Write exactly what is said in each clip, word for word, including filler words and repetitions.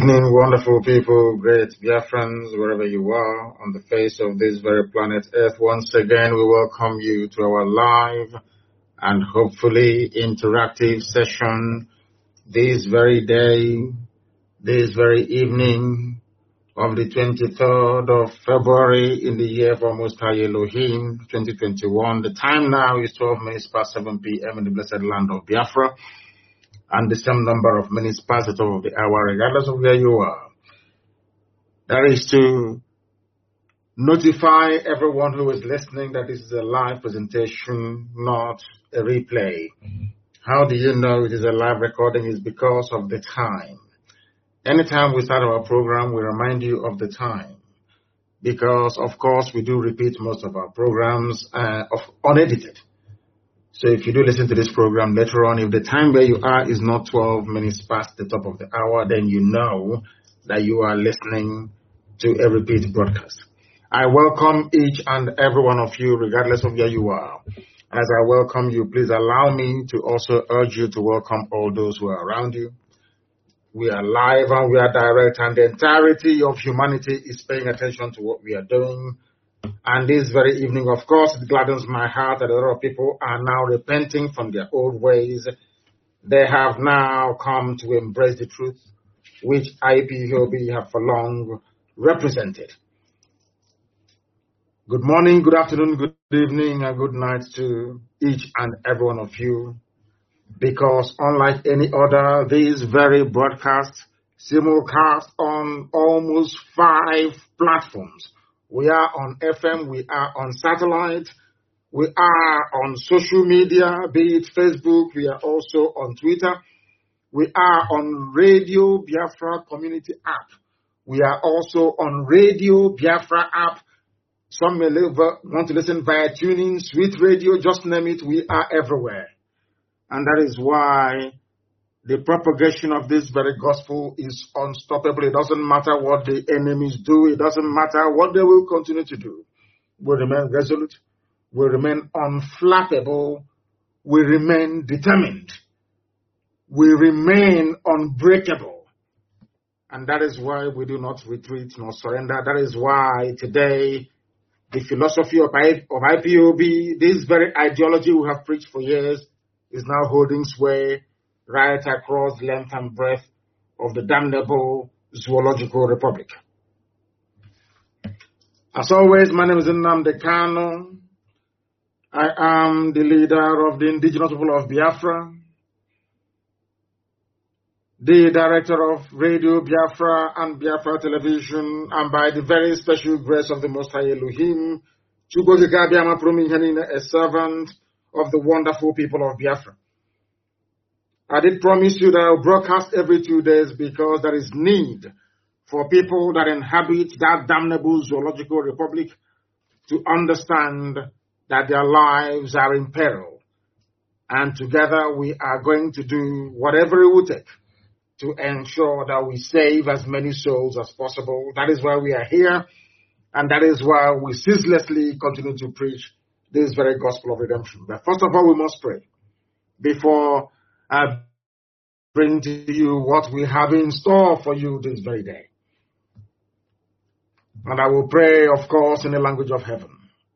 evening, wonderful people, great Biafrans, wherever you are on the face of this very planet Earth. Once again, we welcome you to our live and hopefully interactive session this very day, this very evening of the twenty-third of February in the year of our Most High Elohim, twenty twenty-one. The time now is twelve minutes past seven p m in the blessed land of Biafra, and the same number of minutes past the top of the hour, regardless of where you are. That is to notify everyone who is listening that this is a live presentation, not a replay. How do you know it is a live recording? Is because of the time. Anytime we start our program, we remind you of the time. Because, of course, we do repeat most of our programs uh, of unedited. So if you do listen to this program later on, if the time where you are is not twelve minutes past the top of the hour, then you know that you are listening to a repeat broadcast. I welcome each and every one of you, regardless of where you are. As I welcome you, please allow me to also urge you to welcome all those who are around you. We are live and we are direct, and the entirety of humanity is paying attention to what we are doing. And this very evening, of course, it gladdens my heart that a lot of people are now repenting from their old ways. They have now come to embrace the truth, which I P O B have for long represented. Good morning, good afternoon, good evening, and good night to each and every one of you. Because unlike any other, this very broadcast simulcast on almost five platforms. We are on F M, we are on satellite, we are on social media, be it Facebook, we are also on Twitter, we are on Radio Biafra Community App, we are also on Radio Biafra App. Some may live, want to listen via tuning, Sweet Radio, just name it, we are everywhere. And that is why the propagation of this very gospel is unstoppable. It doesn't matter what the enemies do. It doesn't matter what they will continue to do. We remain resolute. We remain unflappable. We remain determined. We remain unbreakable. And that is why we do not retreat nor surrender. That is why today the philosophy of I P O B, this very ideology we have preached for years, is now holding sway right across the length and breadth of the damnable zoological republic. As always, my name is Nnamdi Kanu. I am the leader of the indigenous people of Biafra, the director of Radio Biafra and Biafra Television, and by the very special grace of the Most High Elohim, a servant of the wonderful people of Biafra. I did promise you that I'll broadcast every two days because there is need for people that inhabit that damnable zoological republic to understand that their lives are in peril. And together we are going to do whatever it will take to ensure that we save as many souls as possible. That is why we are here, and that is why we ceaselessly continue to preach this very gospel of redemption. But first of all, we must pray before I bring to you what we have in store for you this very day. And I will pray, of course, in the language of heaven.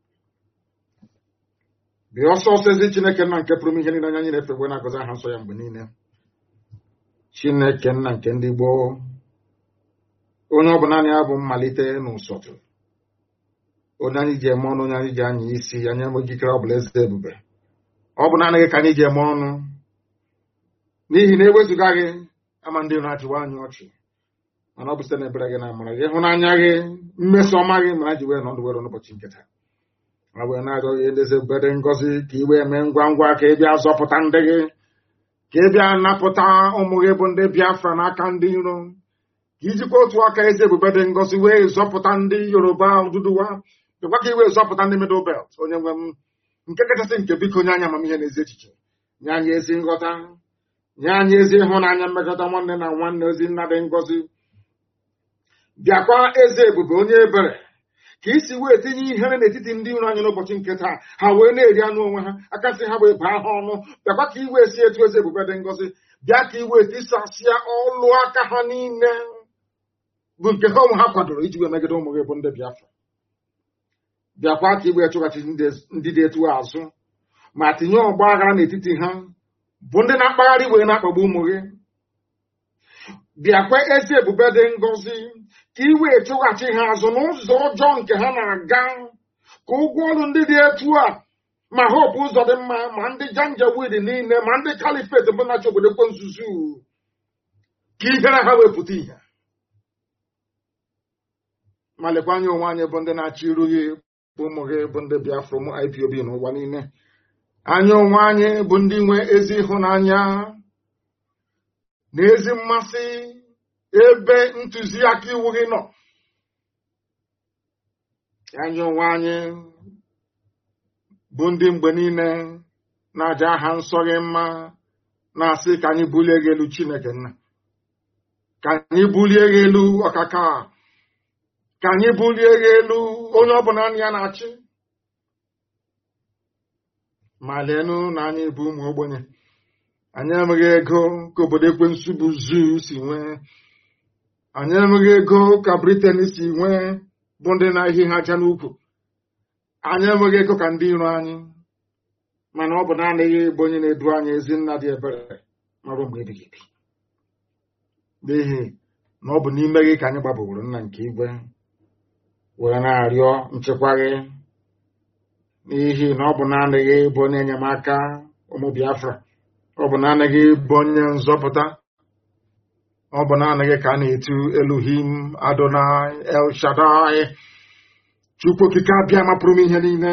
The also says it, Chineke na nke pụrụ ihe niile anyị na-efe na agọzi aha nsọ ya mgbe niile. Chineke na nke ndị gboo, onye ọ bụ naanị ya bụ mmalite n'ụsọtụ. Onye anyị ji eme ọnụ, onye anyị ji anya isi, anyị enweghị ikike ọ bụla eze ebube. Ọ bụ naanị gị ka anyị ji eme ọnụ. N'ihi na ewezuga gị, ama ndị na-achịwa anyị ọchị. Mana ọ bụ site n'ebere gị na amara gị, ịhụnanya gị, mmeso ọma gị ma ji wee nọdụ were n'ụbọchị nke taa. Ma wee na-arịọ gị ndị eze ebube dị ngọzi ka i wee mee ngwa ngwa ka ị bịa zọpụta ndị gị, ka ị bịa napụta ụmụ gị bụ ndị Biafra n'aka ndị iro. Ka ijikwa otu aka eze ebube dị ngọzi wee zọpụta ndị Yoruba Oduduwa. Dịkwa ka i wee zọpụta ndị Middle Belt, onye nwe m, nke kachasị nke biko nye anyị amamihe na ezi echiche, nye anyị ezi nghọta, nye anyị ezi ịhụnanya mmekọta nwanne na nwanne, ozi nna dị ngọzi. Bịakwa eze ebube onye ebere, ka isi wee tinye ihere n'etiti ndị iro anyị n'ụbọchị nke taa, ha wee na-eri anụ onwe ha, aka sị ha wee baa ha ọnụ. Bịakwa ka i wee si etu eze ebube dị ngọzi, bịa ka i wee tisasịa ọlụ aka ha niile bụ nke ha ụmụ ha kwadoro iji wee megide ụmụ gị bụ ndị Biafra. Bịakwa ka igbe chụghachi ndị dị etu azụ ma tinye ọgba aghara n'etiti ha bụ ndị na-akpagharị wee na-akpagbu ụmụ gị. Bịakwa ezi ebube dị ngọzi ka i wee chụghachi ha azụ n'ụzọ ọjọọ nke ha na-aga, ka ụgwọ ọrụ ndị dị etu a ma Hope Uzodimma ma ndị Janjaweed niile ma ndị Kalifeti bụ na-achị obodo kwe nzuzu ka ihere ha wepụta ihe. Ma lekwa anya onwe anyị bụ ndị na-achị iru gị bụ ụmụ gị bụ ndị Biafra, ụmụ I P O B n'ụwa niile. Anya onwe anyị bụ ndị nwe ezi ịhụnanya na ezi mmasị ebe ntụziaka iwu gị nọ. Anya onwe anyị bụ ndị mgbe niile na-aja aha nsọ gị mma, na-asị ka anyị bulie gị elu Chineke nna, ka anyị bulie gị elu ọkaka, ka anyị bulie gị elu onye ọbụla ya na-achị. Ma leenụ na anyị bụ ụmụ ogbenye, anyị enweghị ego ka obodo ekwensu bụ zuu si nwee, anyị enweghị ego ka Britain si nwee bụ ndị na-ehi ha aja n'ukwu, anyị enweghị ego ka ndị iro anyị, mana ọ bụ naanị bụ onye na-edu anyị ezi nna dị ebere marụ mgbe ebighị ebi. N'ihi na ọ bụ n'ime gị ka anyị gbabaworo nna nke igwe were na-arịọ nchekwa gị, n'ihi na ọ bụ naanị gị bụ onye enyemaka ụmụ Biafra, ọ bụ naanị gị bụ onye nzọpụta, ọ bụ naanị gị ka a na-etu Elohim, Adonai, El Shaddai, Chukwu okike abịa mapụrụ m ihe niile.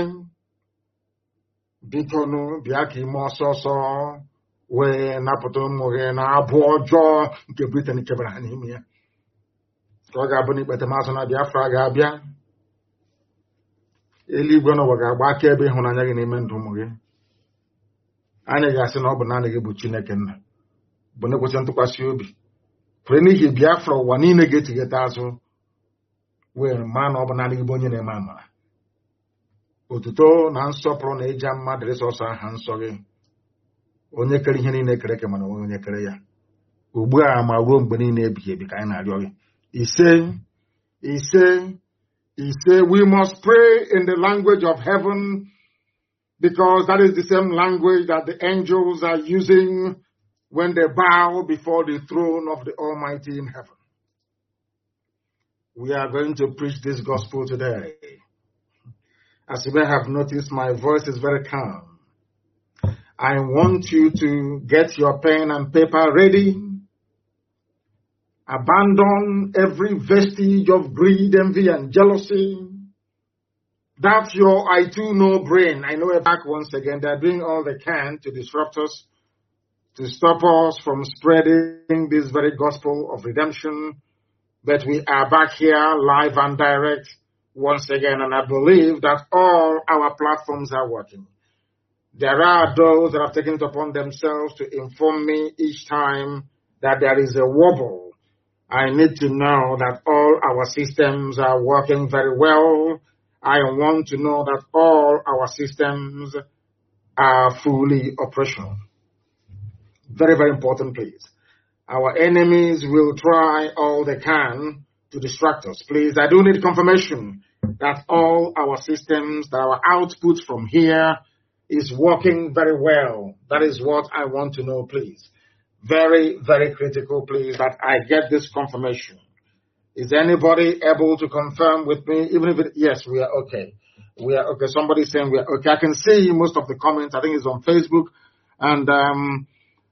Biko nụ bịa ka ime ọsọ ọsọ wee napụta ụmụ gị na abụ ọjọọ nke Britain kebara ha n'ime ya. Ka ọ ga-abụ na ikpetemazụ na Biafra ga-abịa, eluigwe n'ụwa ga-agba akaebe ịhụnanya gị n'ime ndụ ụmụ gị. Anyị ga-asị na ọ bụ naanị gị bụ Chineke nna, bụ na-ekwesị ntụkwasị obi. Kwere n'ihi Biafra ụwa niile ga-etigheta azụ wee maa na ọ bụ naanị gị bụ onye na-eme amara. Otuto na nsọpụrụ na ịja mma dịrị sọsọ aha nsọ gị, onye kere ihe niile kere eke mana onwe onye kere ya, ugbu a ma ruo mgbe niile ebighị ebi ka anyị na-arịọ gị. Ise ise ise we must pray in the language of heaven, because that is the same language that the angels are using when they bow before the throne of the Almighty in heaven. We are going to preach this gospel today. As you may have noticed, my voice is very calm. I want you to get your pen and paper ready. Abandon every vestige of greed, envy, and jealousy. That's your I too know brain. I know it back once again. They're doing all they can to disrupt us, to stop us from spreading this very gospel of redemption. But we are back here live and direct once again, and I believe that all our platforms are working. There are those that have taken it upon themselves to inform me each time that there is a wobble. I need to know that all our systems are working very well. I want to know that all our systems are fully operational. Very, very important, please. Our enemies will try all they can to distract us. Please, I do need confirmation that all our systems, that our output from here is working very well. That is what I want to know, please. Very, very critical, please, that I get this confirmation. Is anybody able to confirm with me? Even if it, yes, we are okay. We are okay. Somebody's saying we are okay. I can see most of the comments. I think it's on Facebook. And um,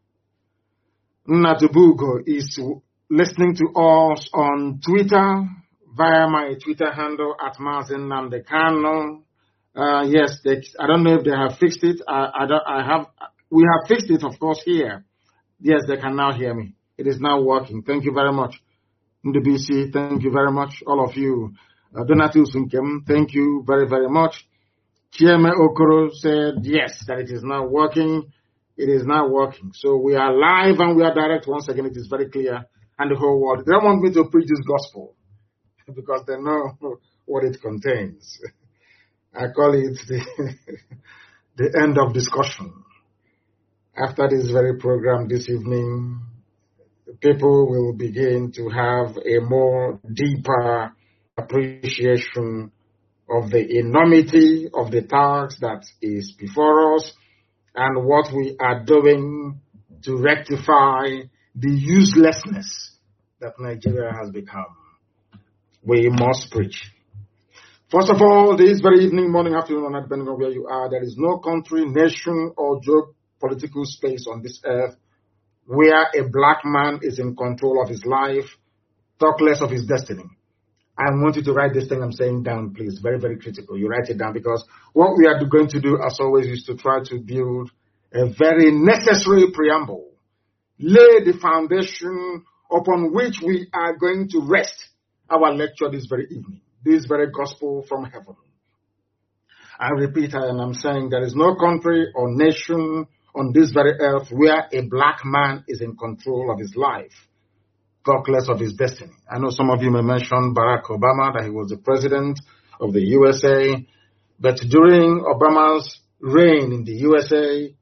Natubugo is listening to us on Twitter via my Twitter handle at Mazin Namdekano. Uh, yes, they, I don't know if they have fixed it. I, I, don't, I have. We have fixed it, of course, here. Yes, they can now hear me. It is now working. Thank you very much. Ndubisi, thank you very much. All of you. Uh, Donatus Unkem, thank you very, very much. Chieme Okoro said yes, that it is now working. It is now working. So we are live and we are direct. Once again, it is very clear. And the whole world. They don't want me to preach this gospel because they know what it contains. I call it the, the end of discussion. After this very program this evening, people will begin to have a more deeper appreciation of the enormity of the task that is before us and what we are doing to rectify the uselessness that Nigeria has become. We must preach. First of all, this very evening, morning, afternoon, or night, depending on where you are, there is no country, nation, or geopolitical space on this earth where a black man is in control of his life, talk less of his destiny. I want you to write this thing I'm saying down, please. Very, very critical. You write it down, because what we are going to do, as always, is to try to build a very necessary preamble, lay the foundation upon which we are going to rest our lecture this very evening, this very gospel from heaven. I repeat, and I'm saying there is no country or nation on this very earth where a black man is in control of his life, talk less of his destiny. I know some of you may mention Barack Obama, that he was the president of the U S A, but during Obama's reign in the U S A,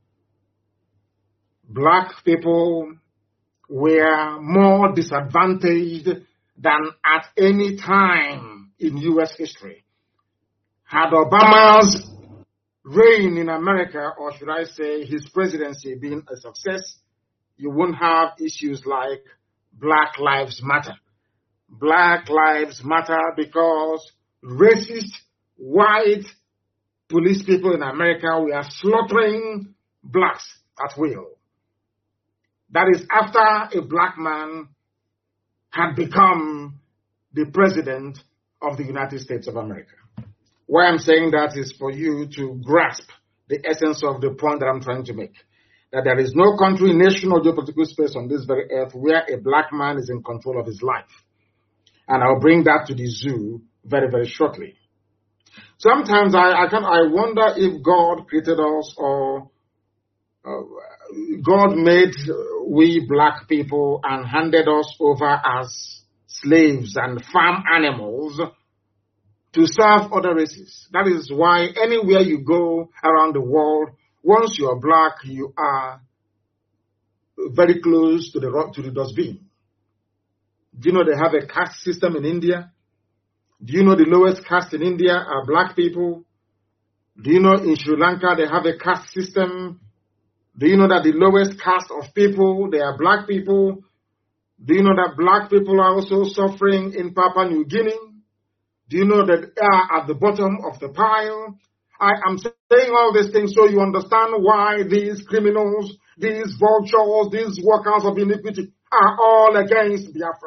black people were more disadvantaged than at any time in U S history. Had Obama's reign in America, or should I say his presidency, been a success, you wouldn't have issues like Black Lives Matter. Black Lives Matter because racist, white police people in America were slaughtering blacks at will. That is after a black man had become the president of the United States of America. Why I'm saying that is for you to grasp the essence of the point that I'm trying to make. That there is no country, nation, or geopolitical space on this very earth where a black man is in control of his life. And I'll bring that to the zoo very, very shortly. Sometimes I, I, can, I wonder if God created us, or uh, God made we black people and handed us over as slaves and farm animals to serve other races. That is why anywhere you go around the world, once you are black, you are very close to the to the dustbin. Do you know they have a caste system in India? Do you know the lowest caste in India are black people? Do you know in Sri Lanka they have a caste system? Do you know that the lowest caste of people, they are black people? Do you know that black people are also suffering in Papua New Guinea? Do you know that they are at the bottom of the pile? I am saying all these things so you understand why these criminals, these vultures, these workers of iniquity are all against Biafra.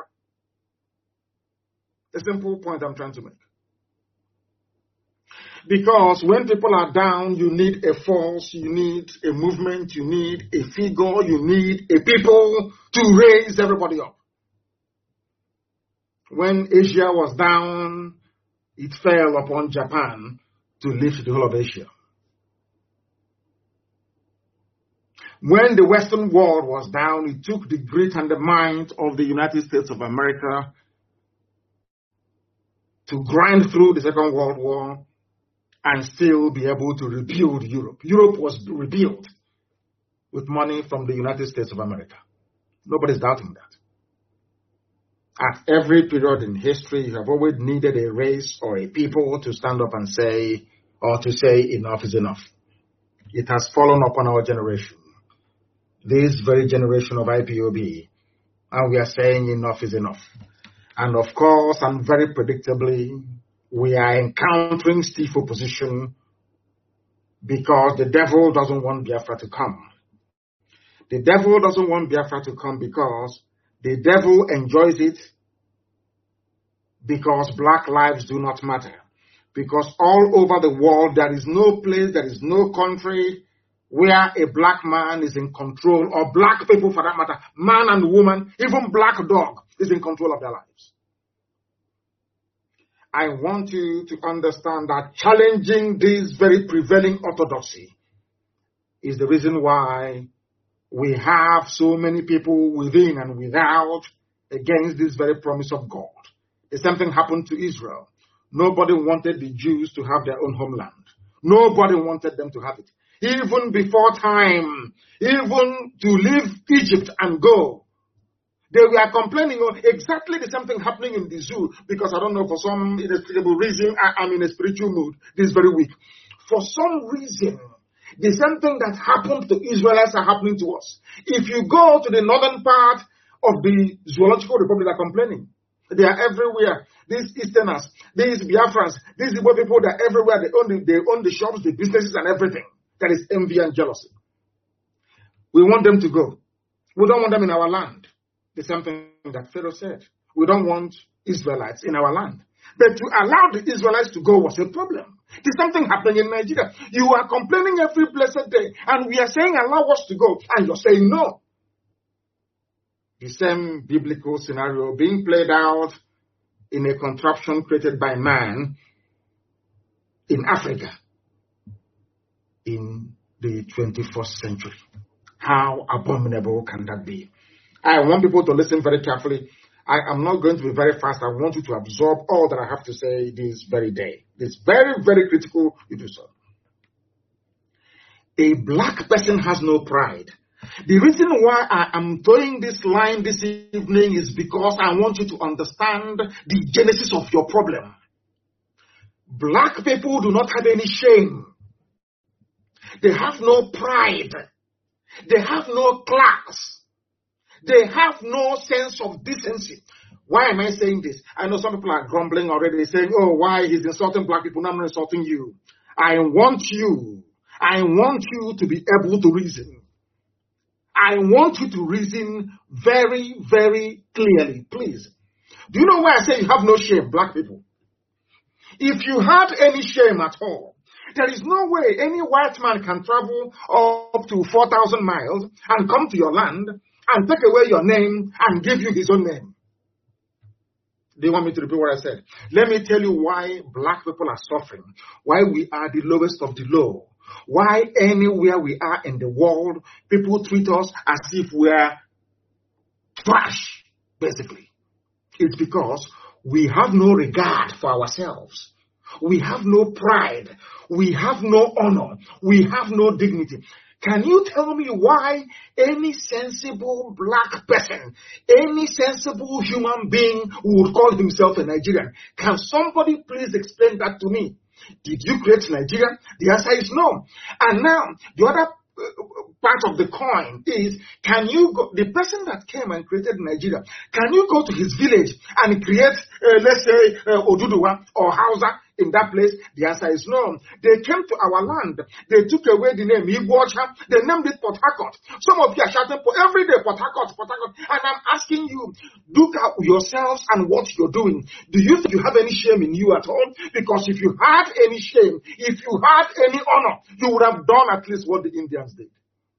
A simple point I'm trying to make. Because when people are down, you need a force, you need a movement, you need a figure, you need a people to raise everybody up. When Asia was down, it fell upon Japan to lift the whole of Asia. When the Western world was down, it took the grit and the might of the United States of America to grind through the Second World War and still be able to rebuild Europe. Europe was rebuilt with money from the United States of America. Nobody's doubting that. At every period in history, you have always needed a race or a people to stand up and say, or to say enough is enough. It has fallen upon our generation, this very generation of I P O B, and we are saying enough is enough. And of course, and very predictably, we are encountering stiff opposition because the devil doesn't want Biafra to come. The devil doesn't want Biafra to come because the devil enjoys it, because black lives do not matter. Because all over the world, there is no place, there is no country where a black man is in control, or black people for that matter, man and woman, even black dog is in control of their lives. I want you to understand that challenging this very prevailing orthodoxy is the reason why we have so many people within and without against this very promise of God. The same thing happened to Israel. Nobody wanted the Jews to have their own homeland. Nobody wanted them to have it. Even before time, even to leave Egypt and go, They were complaining on exactly the same thing happening in the zoo, because I don't know, for some inexplicable reason, I, I'm in a spiritual mood this very week. For some reason, the same thing that happened to Israelites are happening to us. If you go to the northern part of the Zoological Republic, they're complaining. They are everywhere. These Easterners, these Biafrans, these Igbo people, they're everywhere. They own the, they own the shops, the businesses, and everything. That is envy and jealousy. We want them to go. We don't want them in our land. The same thing that Pharaoh said. We don't want Israelites in our land. But to allow the Israelites to go was a problem. There's something happening in Nigeria. You are complaining every blessed day, and we are saying allow us to go, and you're saying no. The same biblical scenario being played out in a contraption created by man in Africa in the twenty-first century. How abominable can that be? I want people to listen very carefully. I am not going to be very fast. I want you to absorb all that I have to say this very day. It's very, very critical you do so. A black person has no pride. The reason why I am throwing this line this evening is because I want you to understand the genesis of your problem. Black people do not have any shame. They have no pride. They have no class. They have no sense of decency. Why am I saying this? I know some people are grumbling already, saying, oh, why he's insulting black people? No, I'm not insulting you. I want you. I want you to be able to reason. I want you to reason very, very clearly, please. Do you know why I say you have no shame, black people? If you had any shame at all, there is no way any white man can travel up to four thousand miles and come to your land and take away your name and give you his own name. Do you want me to repeat what I said? Let me tell you why black people are suffering, why we are the lowest of the low, why anywhere we are in the world, people treat us as if we're trash, basically. It's because we have no regard for ourselves. We have no pride. We have no honor. We have no dignity. Can you tell me why any sensible black person, any sensible human being would call himself a Nigerian? Can somebody please explain that to me? Did you create Nigeria? The answer is no. And now, the other part of the coin is, can you go, the person that came and created Nigeria, can you go to his village and create, uh, let's say, uh, Oduduwa or Hausa in that place? The answer is no. They came to our land. They took away the name Igbocha. They named it Port Harcourt. Some of you are shouting for every day, Port Harcourt, Port Harcourt. And I'm asking you, look at yourselves and what you're doing. Do you think you have any shame in you at all? Because if you had any shame, if you had any honor, you would have done at least what the Indians did.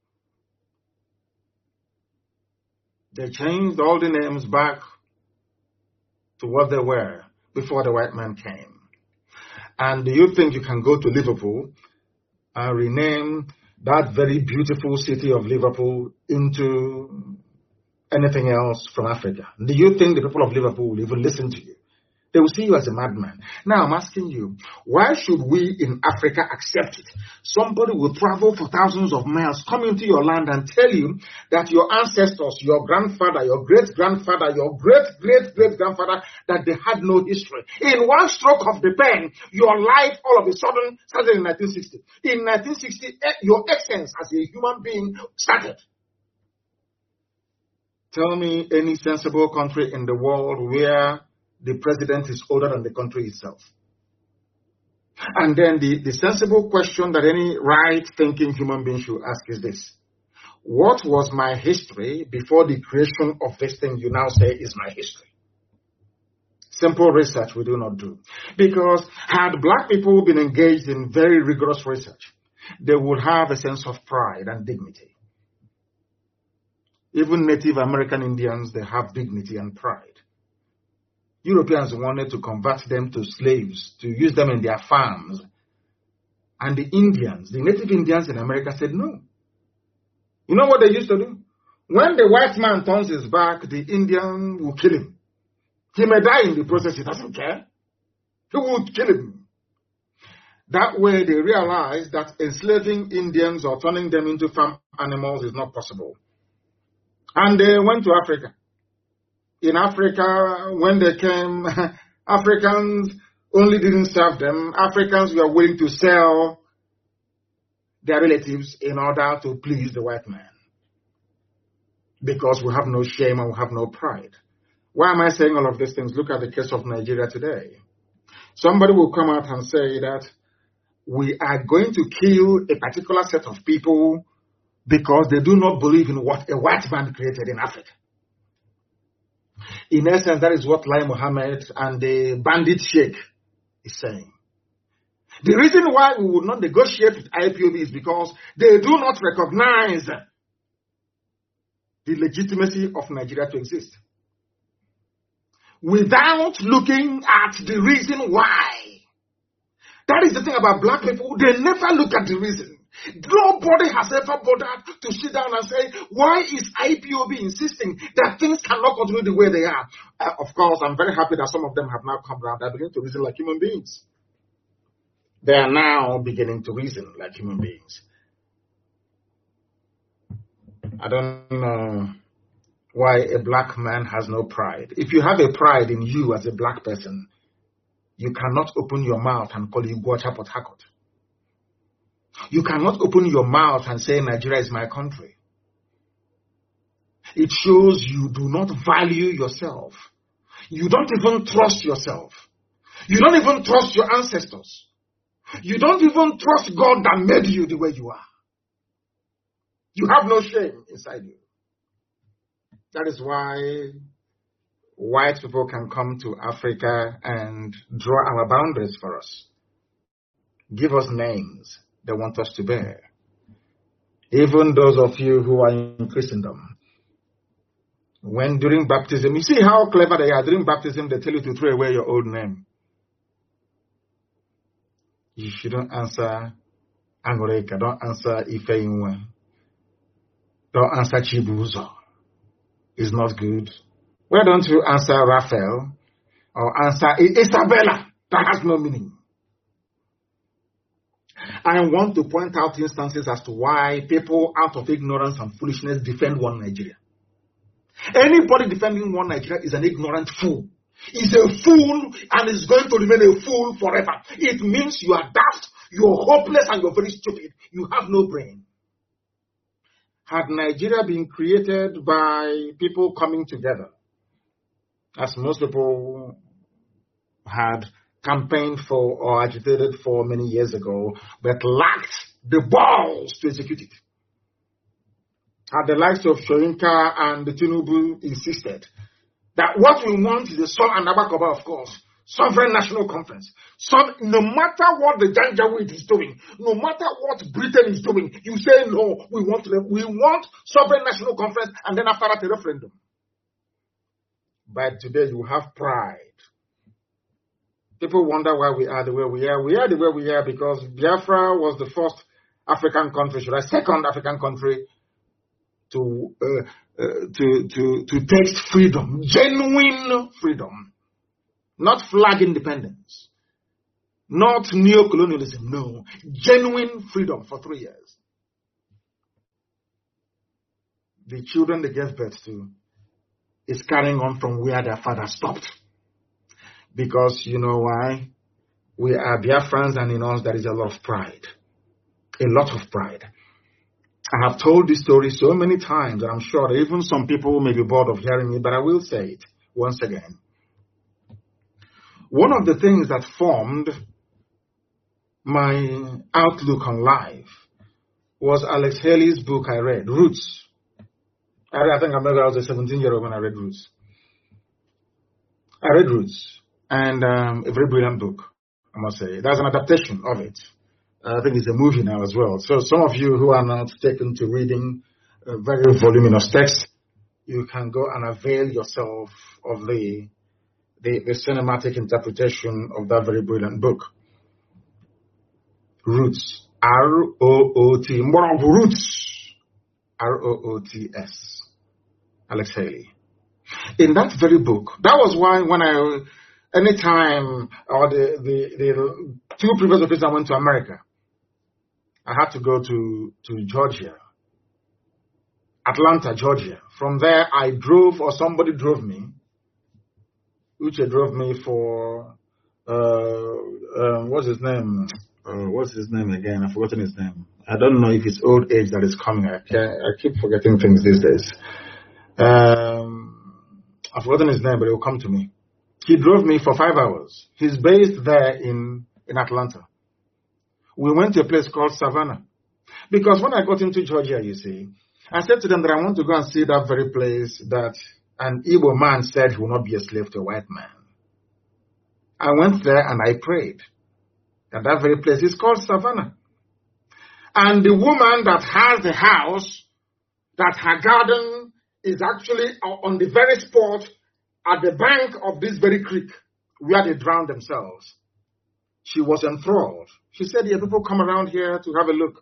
They changed all the names back to what they were before the white man came. And do you think you can go to Liverpool and rename that very beautiful city of Liverpool into anything else from Africa? Do you think the people of Liverpool will even listen to you? They will see you as a madman. Now I'm asking you, why should we in Africa accept it? Somebody will travel for thousands of miles, come into your land and tell you that your ancestors, your grandfather, your great-grandfather, your great-great-great-grandfather, that they had no history. In one stroke of the pen, your life all of a sudden started in nineteen sixty. In nineteen sixty, your essence as a human being started. Tell me any sensible country in the world where the president is older than the country itself. And then the, the sensible question that any right-thinking human being should ask is this. What was my history before the creation of this thing you now say is my history? Simple research we do not do. Because had black people been engaged in very rigorous research, they would have a sense of pride and dignity. Even Native American Indians, they have dignity and pride. Europeans wanted to convert them to slaves, to use them in their farms. And the Indians, the native Indians in America said no. You know what they used to do? When the white man turns his back, the Indian will kill him. He may die in the process, he doesn't care. He would kill him. That way they realized that enslaving Indians or turning them into farm animals is not possible. And they went to Africa. In Africa, when they came, Africans only didn't serve them. Africans were willing to sell their relatives in order to please the white man. Because we have no shame and we have no pride. Why am I saying all of these things? Look at the case of Nigeria today. Somebody will come out and say that we are going to kill a particular set of people because they do not believe in what a white man created in Africa. In essence, that is what Lai Mohammed and the bandit sheikh is saying. The reason why we would not negotiate with I P O B is because they do not recognize the legitimacy of Nigeria to exist. Without looking at the reason why. That is the thing about black people. They never look at the reason. Nobody has ever bothered to sit down and say, why is I P O B insisting that things cannot continue the way they are? Uh, of course, I'm very happy that some of them have now come around. They begin to reason like human beings. They are now beginning to reason like human beings. I don't know why a black man has no pride. If you have a pride in you as a black person, you cannot open your mouth and call you Gwacha Port Harcourt. You cannot open your mouth and say Nigeria is my country. It shows you do not value yourself. You don't even trust yourself. You don't even trust your ancestors. You don't even trust God that made you the way you are. You have no shame inside you. That is why white people can come to Africa and draw our boundaries for us. Give us names they want us to bear. Even those of you who are in Christendom, when during baptism, you see how clever they are. During baptism, they tell you to throw away your old name. You shouldn't answer Angoreka. Don't answer Ifeinwe. Don't answer Chibuzo. It's not good. Why don't you answer Raphael or answer Isabella? That has no meaning. I want to point out instances as to why people out of ignorance and foolishness defend one Nigeria. Anybody defending one Nigeria is an ignorant fool. He's a fool and is going to remain a fool forever. It means you are daft, you're hopeless, and you're very stupid. You have no brain. Had Nigeria been created by people coming together, as most people had campaigned for or agitated for many years ago, but lacked the balls to execute it. Had the likes of Shoyinka and the Tinubu insisted that what we want is a Sol and Abakoba, of course, Sovereign National Conference. So no matter what the Janjaweed is doing, no matter what Britain is doing, you say no, we want we want Sovereign National Conference, and then after that a referendum. But today you have pride. People wonder why we are the way we are. We are the way we are because Biafra was the first African country, should I, second African country to uh, uh, to to to taste freedom, genuine freedom, not flag independence, not neo-colonialism. No, genuine freedom for three years. The children they gave birth to is carrying on from where their father stopped. Because you know why? We are Biafrans, and in us there is a lot of pride. A lot of pride. I have told this story so many times, and I'm sure even some people may be bored of hearing it, but I will say it once again. One of the things that formed my outlook on life was Alex Haley's book I read, Roots. I, I think I remember I was a seventeen-year-old when I read Roots. I read Roots. And um, a very brilliant book, I must say. There's an adaptation of it. Uh, I think it's a movie now as well. So some of you who are not taken to reading a very voluminous text, you can go and avail yourself of the, the, the cinematic interpretation of that very brilliant book. Roots. R O O T. More of Roots. R O O T S. Alex Haley. In that very book, that was why when I... Anytime, or the, the, the two previous occasions I went to America, I had to go to, to Georgia, Atlanta, Georgia. From there, I drove, or somebody drove me Uche drove me for, uh, um, what's his name? Uh, what's his name again? I've forgotten his name. I don't know if it's old age that is coming. I, can't, I keep forgetting things these days. Um, I've forgotten his name, but it will come to me. He drove me for five hours. He's based there in, in Atlanta. We went to a place called Savannah. Because when I got into Georgia, you see, I said to them that I want to go and see that very place that an Igbo man said he will not be a slave to a white man. I went there and I prayed. And that very place is called Savannah. And the woman that has the house, that her garden is actually on the very spot at the bank of this very creek where they drowned themselves. She was enthralled. She said, yeah, people come around here to have a look.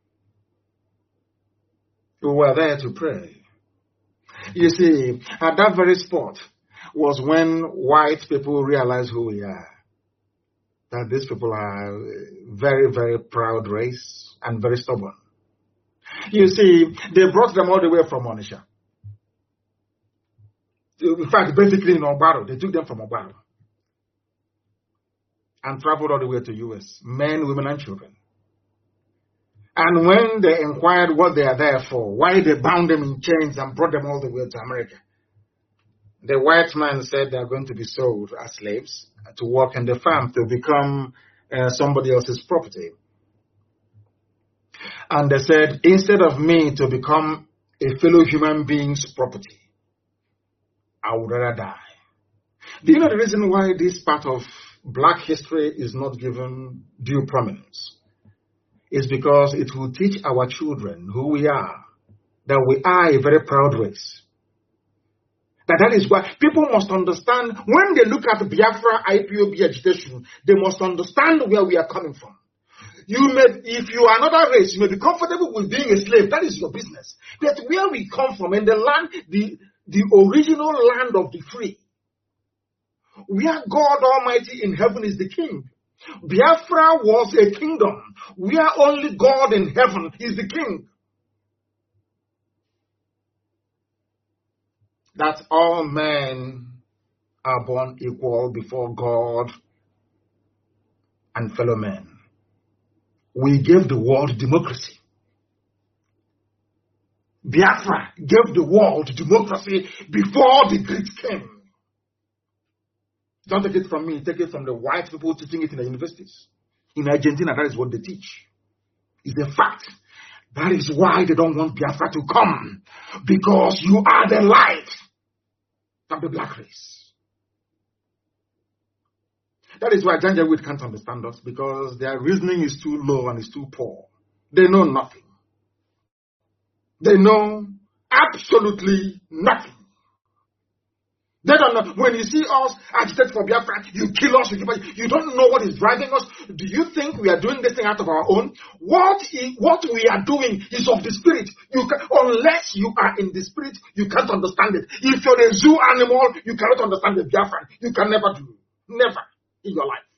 We were there to pray. You see, at that very spot was when white people realized who we are. That these people are a very, very proud race and very stubborn. You see, they brought them all the way from Onitsha. In fact, basically in Ogbaro. They took them from Ogbaro and traveled all the way to U S. Men, women, and children. And when they inquired what they are there for, why they bound them in chains and brought them all the way to America, the white man said they are going to be sold as slaves to work in the farm, to become uh, somebody else's property. And they said, instead of me to become a fellow human being's property, I would rather die. Do you know the reason why this part of black history is not given due prominence? It's because it will teach our children who we are, that we are a very proud race. That that is why people must understand, when they look at Biafra I P O B agitation, they must understand where we are coming from. You may, if you are another race, you may be comfortable with being a slave. That is your business. But where we come from, in the land, the, the original land of the free, where God Almighty in heaven is the king. Biafra was a kingdom where only God in heaven is the king. That all men are born equal before God and fellow men. We gave the world democracy. Biafra gave the world democracy before the Greeks came. Don't take it from me, take it from the white people teaching it in the universities. In Argentina, that is what they teach. It's a fact. That is why they don't want Biafra to come. Because you are the light of the black race. That is why Janjaweed can't understand us, because their reasoning is too low and is too poor. They know nothing. They know absolutely nothing. They don't know. When you see us agitate for Biafra, you kill us, you, you don't know what is driving us. Do you think we are doing this thing out of our own? What, is, what we are doing is of the spirit. You can, unless you are in the spirit, you can't understand it. If you're a zoo animal, you cannot understand the Biafra. You can never do it. Never in your life.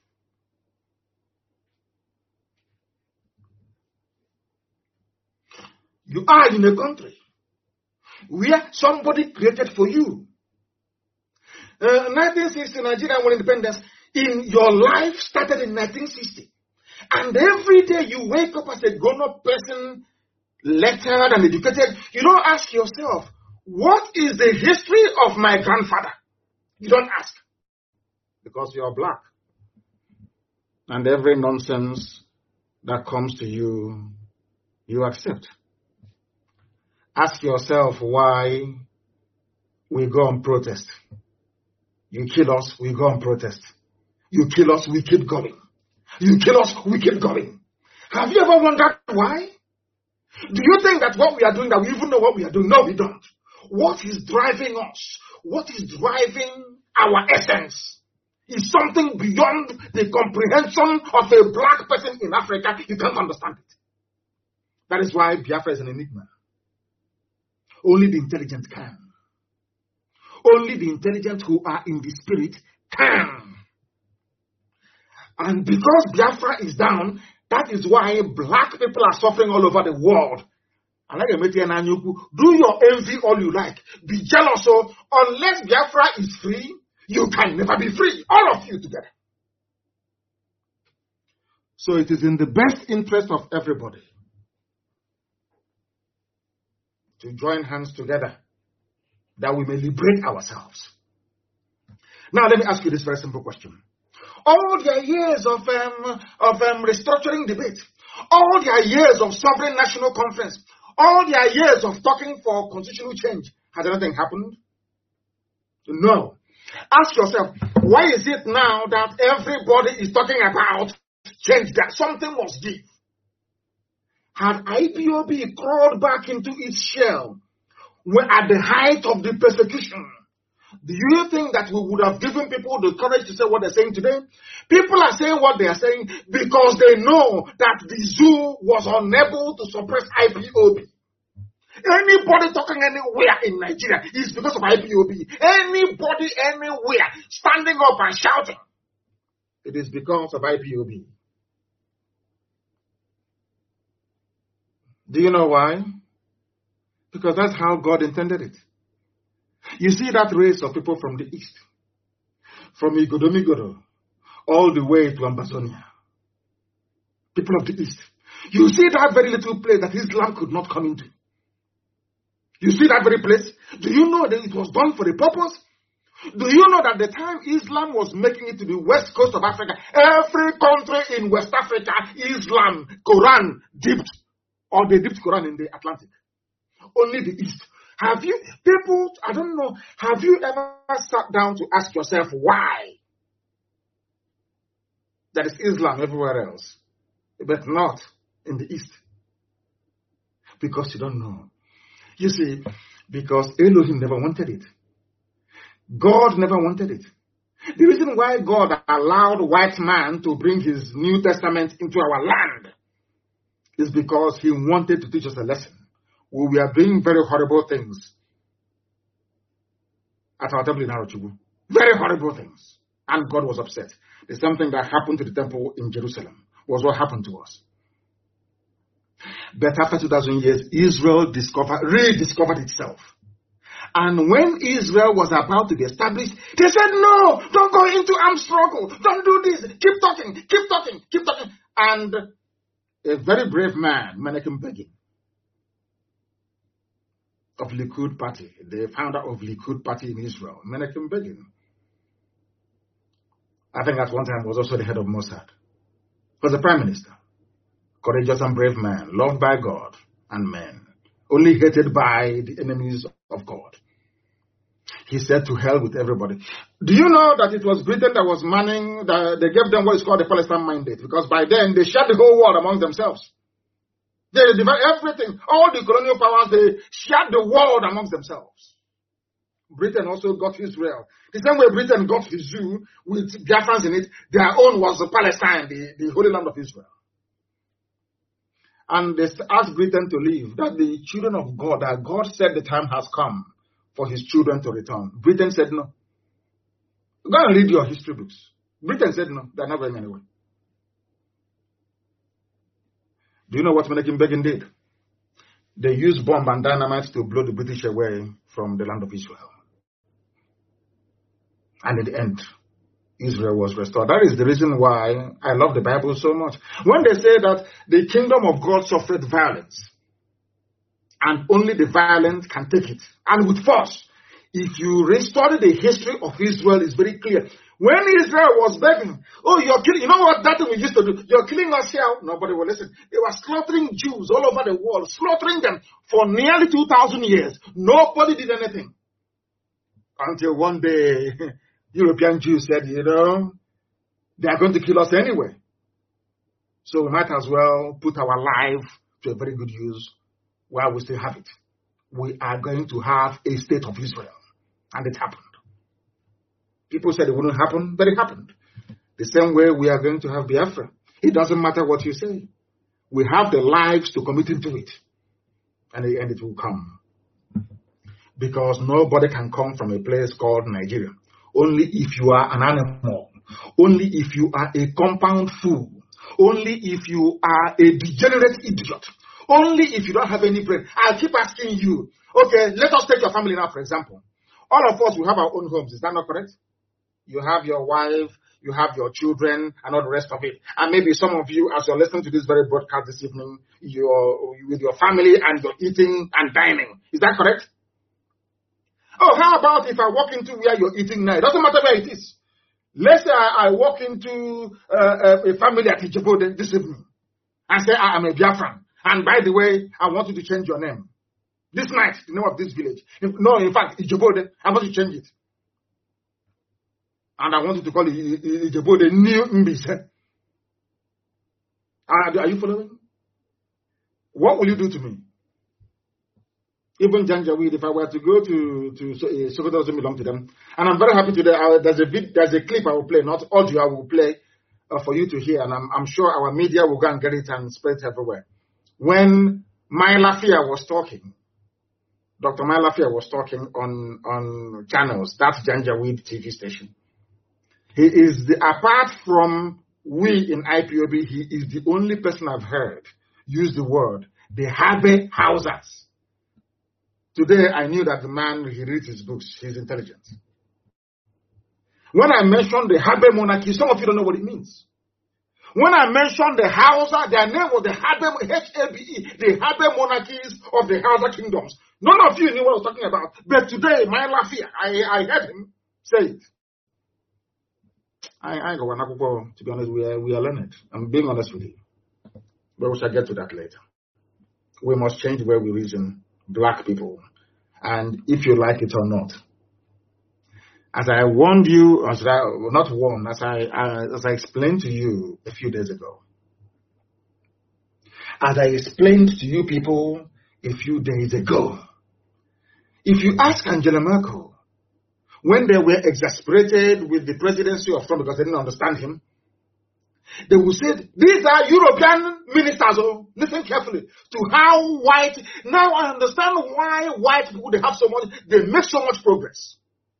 You are in a country where somebody created for you. Uh, nineteen sixty, Nigeria won independence. In your life started in nineteen sixty. And every day you wake up as a grown-up person, lettered and educated, you don't ask yourself, what is the history of my grandfather? You don't ask. Because you are black. And every nonsense that comes to you, you accept. Ask yourself why we go on protest. You kill us, we go on protest. You kill us, we keep going. You kill us, we keep going. Have you ever wondered why? Do you think that what we are doing, that we even know what we are doing? No, we don't. What is driving us? What is driving our essence is something beyond the comprehension of a black person in Africa. You can't understand it. That is why Biafra is an enigma. Only the intelligent can. Only the intelligent who are in the spirit can. And because Biafra is down, that is why black people are suffering all over the world. Do your envy all you like. Be jealous. So unless Biafra is free, you can never be free, all of you together. So it is in the best interest of everybody to join hands together that we may liberate ourselves. Now let me ask you this very simple question. All their years of, um, of um, restructuring debate, all their years of sovereign national conference, all their years of talking for constitutional change, has anything happened? No. Ask yourself, why is it now that everybody is talking about change, that something must give? Had I P O B crawled back into its shell when at the height of the persecution, do you think that we would have given people the courage to say what they're saying today? People are saying what they are saying because they know that the zoo was unable to suppress I P O B. Anybody talking anywhere in Nigeria is because of I P O B. Anybody anywhere standing up and shouting, it is because of I P O B. Do you know why? Because that's how God intended it. You see that race of people from the east, from Igodomigodo, all the way to Ambazonia. People of the east. You see that very little place that Islam could not come into. You see that very place? Do you know that it was done for a purpose? Do you know that the time Islam was making it to the west coast of Africa, every country in West Africa, Islam, Quran dipped, or they dipped Quran in the Atlantic. Only the east. Have you, people, I don't know, have you ever sat down to ask yourself why there is Islam everywhere else, but not in the east? Because you don't know. You see, because Elohim never wanted it. God never wanted it. The reason why God allowed white man to bring his New Testament into our land is because he wanted to teach us a lesson. We were doing very horrible things at our temple in Arochukwu. Very horrible things. And God was upset. The same thing that happened to the temple in Jerusalem was what happened to us. But after two thousand years, Israel discovered, rediscovered itself. And when Israel was about to be established, they said, no, don't go into armed struggle. Don't do this. Keep talking, keep talking, keep talking. And a very brave man, Menachem Begin, of Likud Party, the founder of Likud Party in Israel, Menachem Begin, I think at one time was also the head of Mossad, was the prime minister. Courageous and brave man, loved by God and men, only hated by the enemies of God. He said, to hell with everybody. Do you know that it was Britain that was manning, that they gave them what is called the Palestine Mandate? Because by then they shared the whole world among themselves. They divided everything. All the colonial powers, they shared the world amongst themselves. Britain also got Israel. The same way Britain got the zoo with Biafrans in it, their own was Palestine, the, the Holy Land of Israel. And they asked Britain to leave, that the children of God, that God said the time has come for his children to return. Britain said no. Go and read your history books. Britain said no, they're not going anywhere. Do you know what Menachem Begin did? They used bomb and dynamite to blow the British away from the land of Israel. And in the end, Israel was restored. That is the reason why I love the Bible so much. When they say that the kingdom of God suffered violence, and only the violent can take it, and with force. If you study the history of Israel, it's very clear. When Israel was begging, oh, you're killing, you know what that thing we used to do? You're killing us here. Nobody will listen. They were slaughtering Jews all over the world, slaughtering them for nearly two thousand years. Nobody did anything. Until one day, European Jews said, you know, they are going to kill us anyway. So we might as well put our life to a very good use while we still have it. We are going to have a state of Israel. And it happened. People said it wouldn't happen, but it happened. The same way we are going to have Biafra. It doesn't matter what you say. We have the lives to commit into it. And in the end it will come. Because nobody can come from a place called Nigeria. Only if you are an animal. Only if you are a compound fool. Only if you are a degenerate idiot. Only if you don't have any brain. I'll keep asking you. Okay, let us take your family now, for example. All of us will have our own homes. Is that not correct? You have your wife, you have your children, and all the rest of it. And maybe some of you, as you're listening to this very broadcast this evening, you're with your family and you're eating and dining. Is that correct? Oh, how about if I walk into where you're eating now? It doesn't matter where it is. Let's say I, I walk into uh, a family at Ijebode this evening and say I am a Biafran. And by the way, I want you to change your name. This night, the name of this village. If, no, in fact, Ijebode, I want you to change it. And I want you to call it Ijebode New Mbise. Are, are you following? What will you do to me? Even Janjaweed, if I were to go to to uh, Sokoto, doesn't belong to them. And I'm very happy today. Uh, there's a vid, there's a clip I will play, not audio I will play uh, for you to hear. And I'm, I'm sure our media will go and get it and spread it everywhere. When Mailafia was talking, Doctor Mailafia was talking on on channels, that's Janjaweed T V station. He is the, apart from we in I P O B, he is the only person I've heard use the word the Habe Hausers. Today, I knew that the man, he reads his books. He's intelligent. When I mentioned the Habe monarchy, some of you don't know what it means. When I mentioned the Hausa, their name was the Habe, H A B E, the Habe monarchies of the Hausa kingdoms. None of you knew what I was talking about. But today, my Lafia, I, I heard him say it. I, I go, to be honest, we are, we are learned. I'm being honest with you. But we shall get to that later. We must change the way we reason. Black people, and if you like it or not, as I warned you, as I not warned, as I uh, as I explained to you a few days ago, as I explained to you people a few days ago, if you ask Angela Merkel when they were exasperated with the presidency of Trump because they didn't understand him, they will say, these are European ministers. Oh, listen carefully to how white. Now I understand why white people, they have so much, they make so much progress.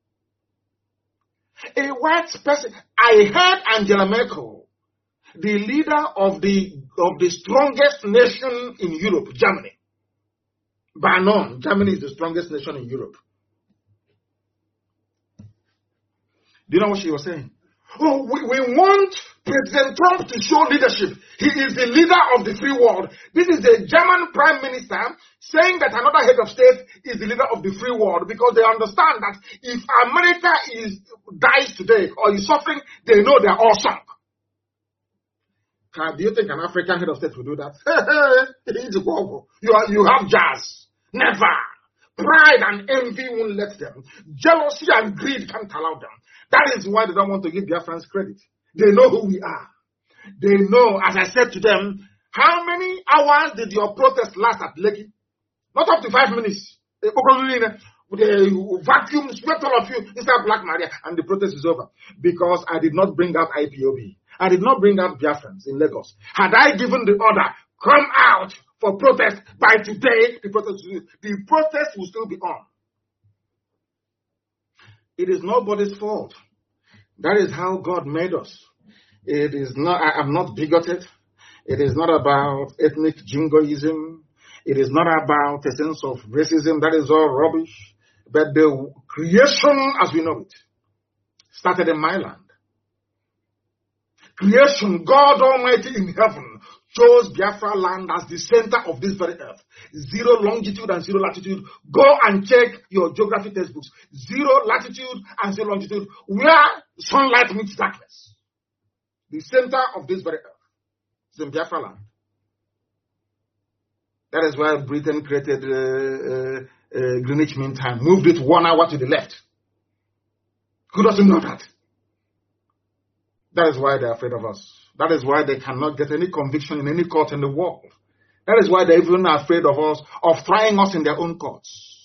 A white person, I heard Angela Merkel, the leader of the of the strongest nation in Europe, Germany. By none, Germany is the strongest nation in Europe. Do you know what she was saying? Oh, we, we want President Trump to show leadership. He is the leader of the free world. This is the German prime minister saying that another head of state is the leader of the free world because they understand that if America is dies today or is suffering, they know they are all sunk. Do you think an African head of state will do that? you, are, you have jazz. Never. Pride and envy won't let them. Jealousy and greed can't allow them. That is why they don't want to give their friends credit. They know who we are. They know, as I said to them, how many hours did your protest last at Lekki? Not up to five minutes. They vacuum, swept all of you inside Black Maria, and the protest is over. Because I did not bring out I P O B. I did not bring out Biafrans in Lagos. Had I given the order, come out for protest, by today, the protest, the protest will still be on. It is nobody's fault. That is how God made us. It is not, I am not bigoted. It is not about ethnic jingoism. It is not about a sense of racism. That is all rubbish. But the creation as we know it started in my land. Creation, God Almighty in heaven, chose Biafra land as the center of this very earth. Zero longitude and zero latitude. Go and check your geography textbooks. Zero latitude and zero longitude. Where sunlight meets darkness. The center of this very earth is in Biafra land. That is why Britain created uh, uh, uh, Greenwich Mean Time. Moved it one hour to the left. Who doesn't know that? That is why they're afraid of us. That is why they cannot get any conviction in any court in the world. That is why they're even afraid of us, of trying us in their own courts.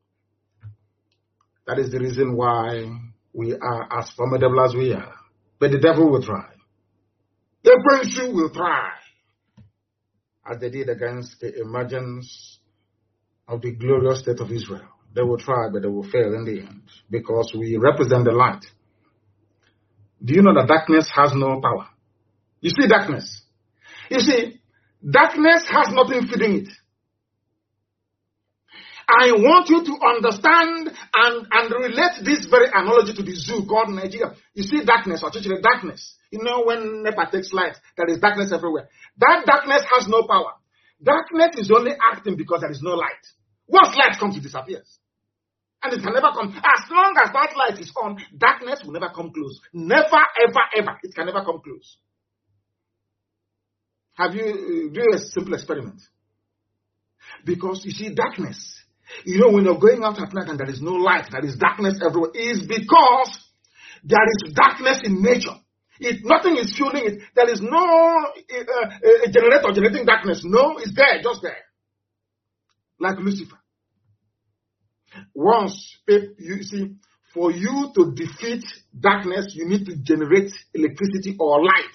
That is the reason why we are as formidable as we are. But the devil will try. The prince will try. As they did against the emergence of the glorious state of Israel. They will try, but they will fail in the end. Because we represent the light. Do you know that darkness has no power? You see darkness. You see, darkness has nothing feeding it. I want you to understand and, and relate this very analogy to the zoo called Nigeria. You see darkness, or actually darkness. You know when NEPA takes light, there is darkness everywhere. That darkness has no power. Darkness is only acting because there is no light. Once light comes, it disappears. And it can never come. As long as that light is on, darkness will never come close. Never, ever, ever. It can never come close. Have you, uh, do a simple experiment. Because you see, darkness, you know, when you're going out at night and there is no light, there is darkness everywhere, is because there is darkness in nature. It, nothing is fueling it. There is no uh, uh, generator generating darkness. No, it's there, just there. Like Lucifer. Once, you see, for you to defeat darkness, you need to generate electricity or light.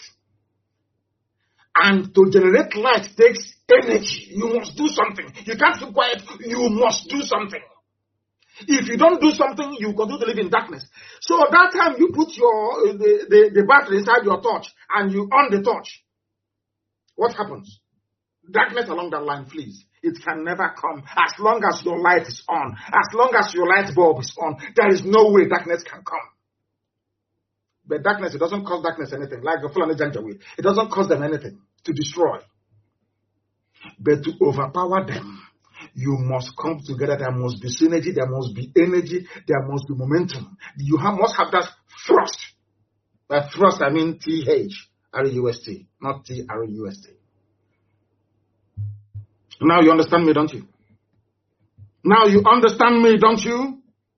And to generate light takes energy. You must do something. You can't keep quiet. You must do something. If you don't do something, you continue to live in darkness. So that time you put your uh, the, the, the battery inside your torch and you on the torch. What happens? Darkness along that line flees. It can never come as long as your light is on. As long as your light bulb is on, there is no way darkness can come. But darkness, it doesn't cause darkness anything. Like the Fulani Janjaweed, it doesn't cause them anything to destroy. But to overpower them, you must come together. There must be synergy. There must be energy. There must be momentum. You have, must have that thrust. By thrust, I mean T H R U S T, not T R U S T. Now you understand me, don't you? Now you understand me, don't you?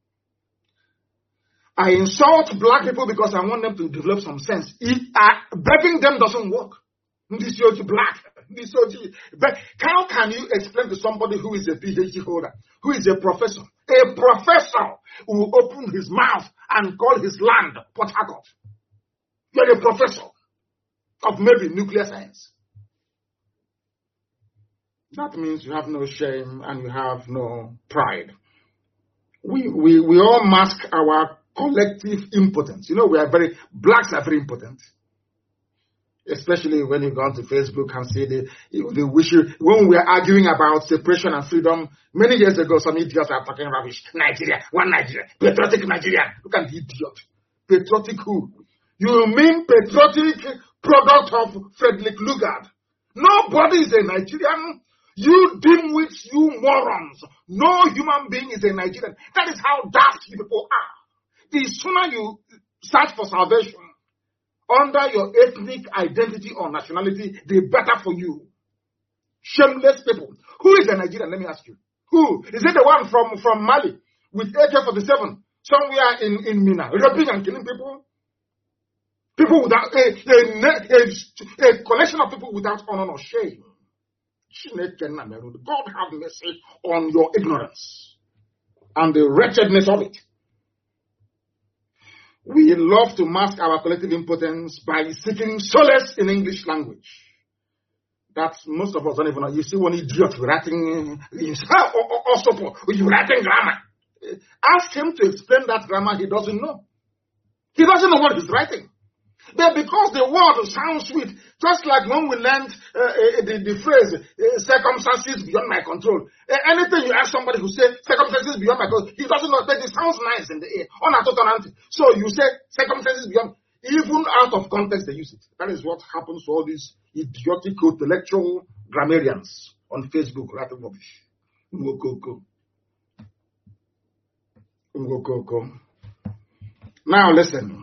I insult black people because I want them to develop some sense. If I, begging them doesn't work. This is black. This is, but how can you explain to somebody who is a P H D holder, who is a professor? A professor who will open his mouth and call his land Port Harcourt. You're a professor of maybe nuclear science. That means you have no shame and you have no pride. We, we, we all mask our collective impotence. You know, we are very, blacks are very impotent. Especially when you go onto Facebook and see the, the wish you, when we are arguing about separation and freedom, many years ago, some idiots are talking rubbish. Nigeria, one Nigeria, patriotic Nigeria. Look at the idiot. Patriotic who? You mean patriotic product of Frederick Lugard? Nobody is a Nigerian. You dimwits, you morons. No human being is a Nigerian. That is how daft you people are. The sooner you search for salvation under your ethnic identity or nationality, the better for you. Shameless people. Who is a Nigerian? Let me ask you. Who? Is it the one from, from Mali with A K forty-seven somewhere in, in Mina, raping and killing people? People without, a, a, a, a collection of people without honor or shame. God have mercy on your ignorance and the wretchedness of it. We love to mask our collective impotence by seeking solace in English language. That's most of us don't even know. You see one idiot writing, also writing grammar. Ask him to explain that grammar he doesn't know. He doesn't know what he's writing. But because the word sounds sweet, just like when we learned uh, uh, the, the phrase, uh, circumstances beyond my control. Uh, anything you ask somebody who says circumstances beyond my control, he doesn't know, but it sounds nice in the ear. So you say circumstances beyond, even out of context they use it. That is what happens to all these idiotic intellectual grammarians on Facebook. Now listen.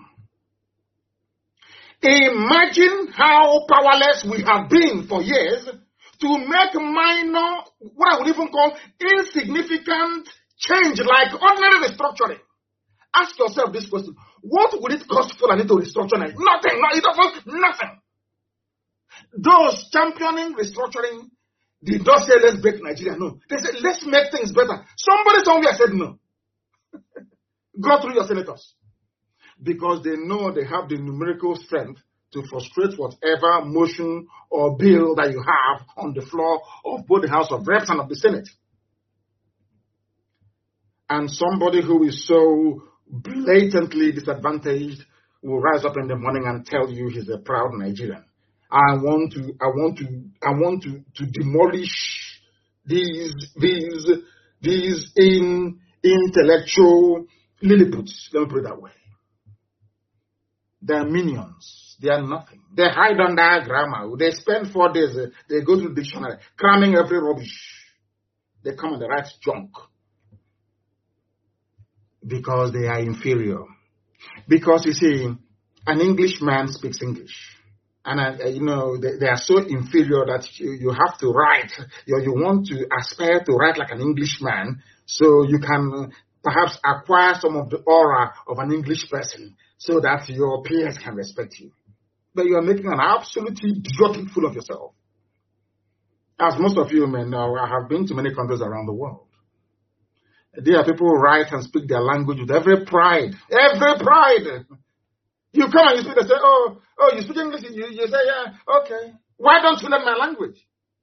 Imagine how powerless we have been for years to make minor, what I would even call insignificant change like ordinary restructuring. Ask yourself this question. What would it cost Fulani to restructure? Nothing. No, it doesn't. Nothing. Those championing restructuring did not say let's break Nigeria. No. They said let's make things better. Somebody somewhere said no. Go through your senators. Because they know they have the numerical strength to frustrate whatever motion or bill that you have on the floor of both the House of Reps and of the Senate. And somebody who is so blatantly disadvantaged will rise up in the morning and tell you he's a proud Nigerian. I want to, I want to, I want to, to demolish these, these, these in intellectual Lilliputs, let me put it that way. They're minions. They are nothing. They hide under grammar. They spend four days, uh, they go to the dictionary, cramming every rubbish. They come and they write junk. Because they are inferior. Because, you see, an Englishman speaks English. And, uh, you know, they, they are so inferior that you, you have to write, you, you want to aspire to write like an Englishman so you can perhaps acquire some of the aura of an English person so that your peers can respect you. But you are making an absolutely idiotic fool of yourself. As most of you may know, I have been to many countries around the world. There are people who write and speak their language with every pride. Every pride! You come and you speak, they say, oh, oh, you speak English? You, you say, yeah, okay. Why don't you learn my language?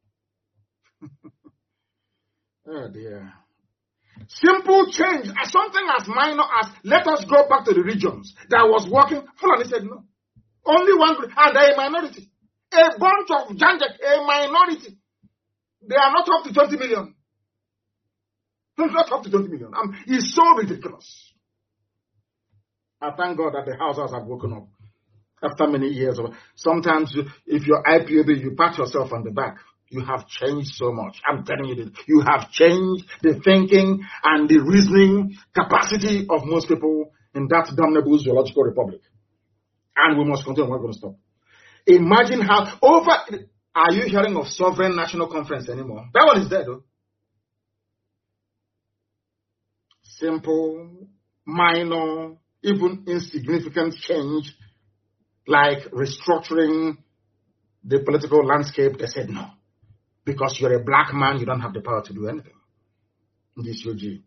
Oh, dear. Simple change, something as minor as let us go back to the regions that was working. Fulani said no. Only one group, and they're a minority. A bunch of Janjak, a minority. They are not up to twenty million. They're not up to twenty million. Um, it's so ridiculous. I thank God that the houses have woken up after many years. Of, sometimes if you're I P O B, you pat yourself on the back. You have changed so much. I'm telling you this. You have changed the thinking and the reasoning capacity of most people in that damnable zoological republic. And we must continue. We're going to stop. Imagine how over. Are you hearing of sovereign national conference anymore? That one is there, though. Simple, minor, even insignificant change like restructuring the political landscape. They said no. Because you're a black man, you don't have the power to do anything. This U G.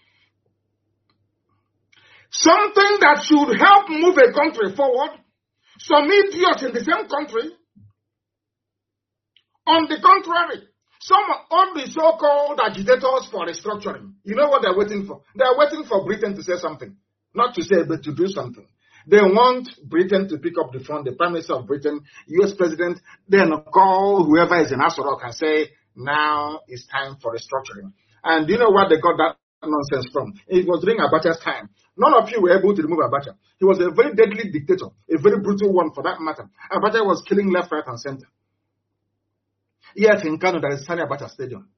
Something that should help move a country forward. Some idiots in the same country. On the contrary, some of the so-called agitators for restructuring. You know what they're waiting for? They're waiting for Britain to say something. Not to say, but to do something. They want Britain to pick up the phone, the Prime Minister of Britain, U S President, then call whoever is in Asorok and say, now it's time for restructuring. And do you know what they got that nonsense from? It was during Abacha's time. None of you were able to remove Abacha. He was a very deadly dictator, a very brutal one for that matter. Abacha was killing left, right, and center. Yet in Kano, there is Sani Abacha Stadium.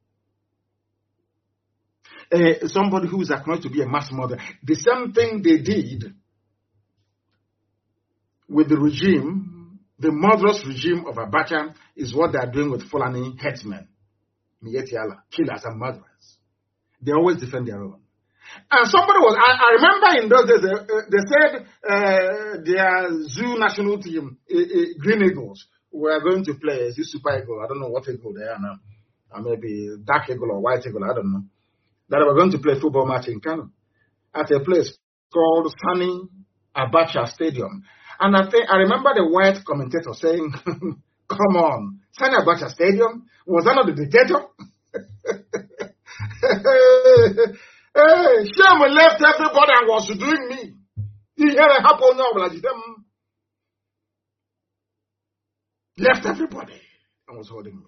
Uh, somebody who is acknowledged to be a mass murderer. The same thing they did with the regime, the murderous regime of Abacha, is what they are doing with Fulani headsmen, Mietiala, killers and murderers. They always defend their own. And somebody was, I, I remember in those days, uh, they said uh, their zoo national team, uh, uh, Green Eagles, were going to play as Super Eagle. I don't know what eagle they are now. Or maybe Dark Eagle or White Eagle, I don't know. That they were going to play football match in Kano at a place called Sani Abacha Stadium. And I think I remember the white commentator saying, come on, Sani Abacha Stadium? Was that not the dictator? Hey, Shame left everybody and was doing me. You hear it happen now, like them. Left everybody and was holding me.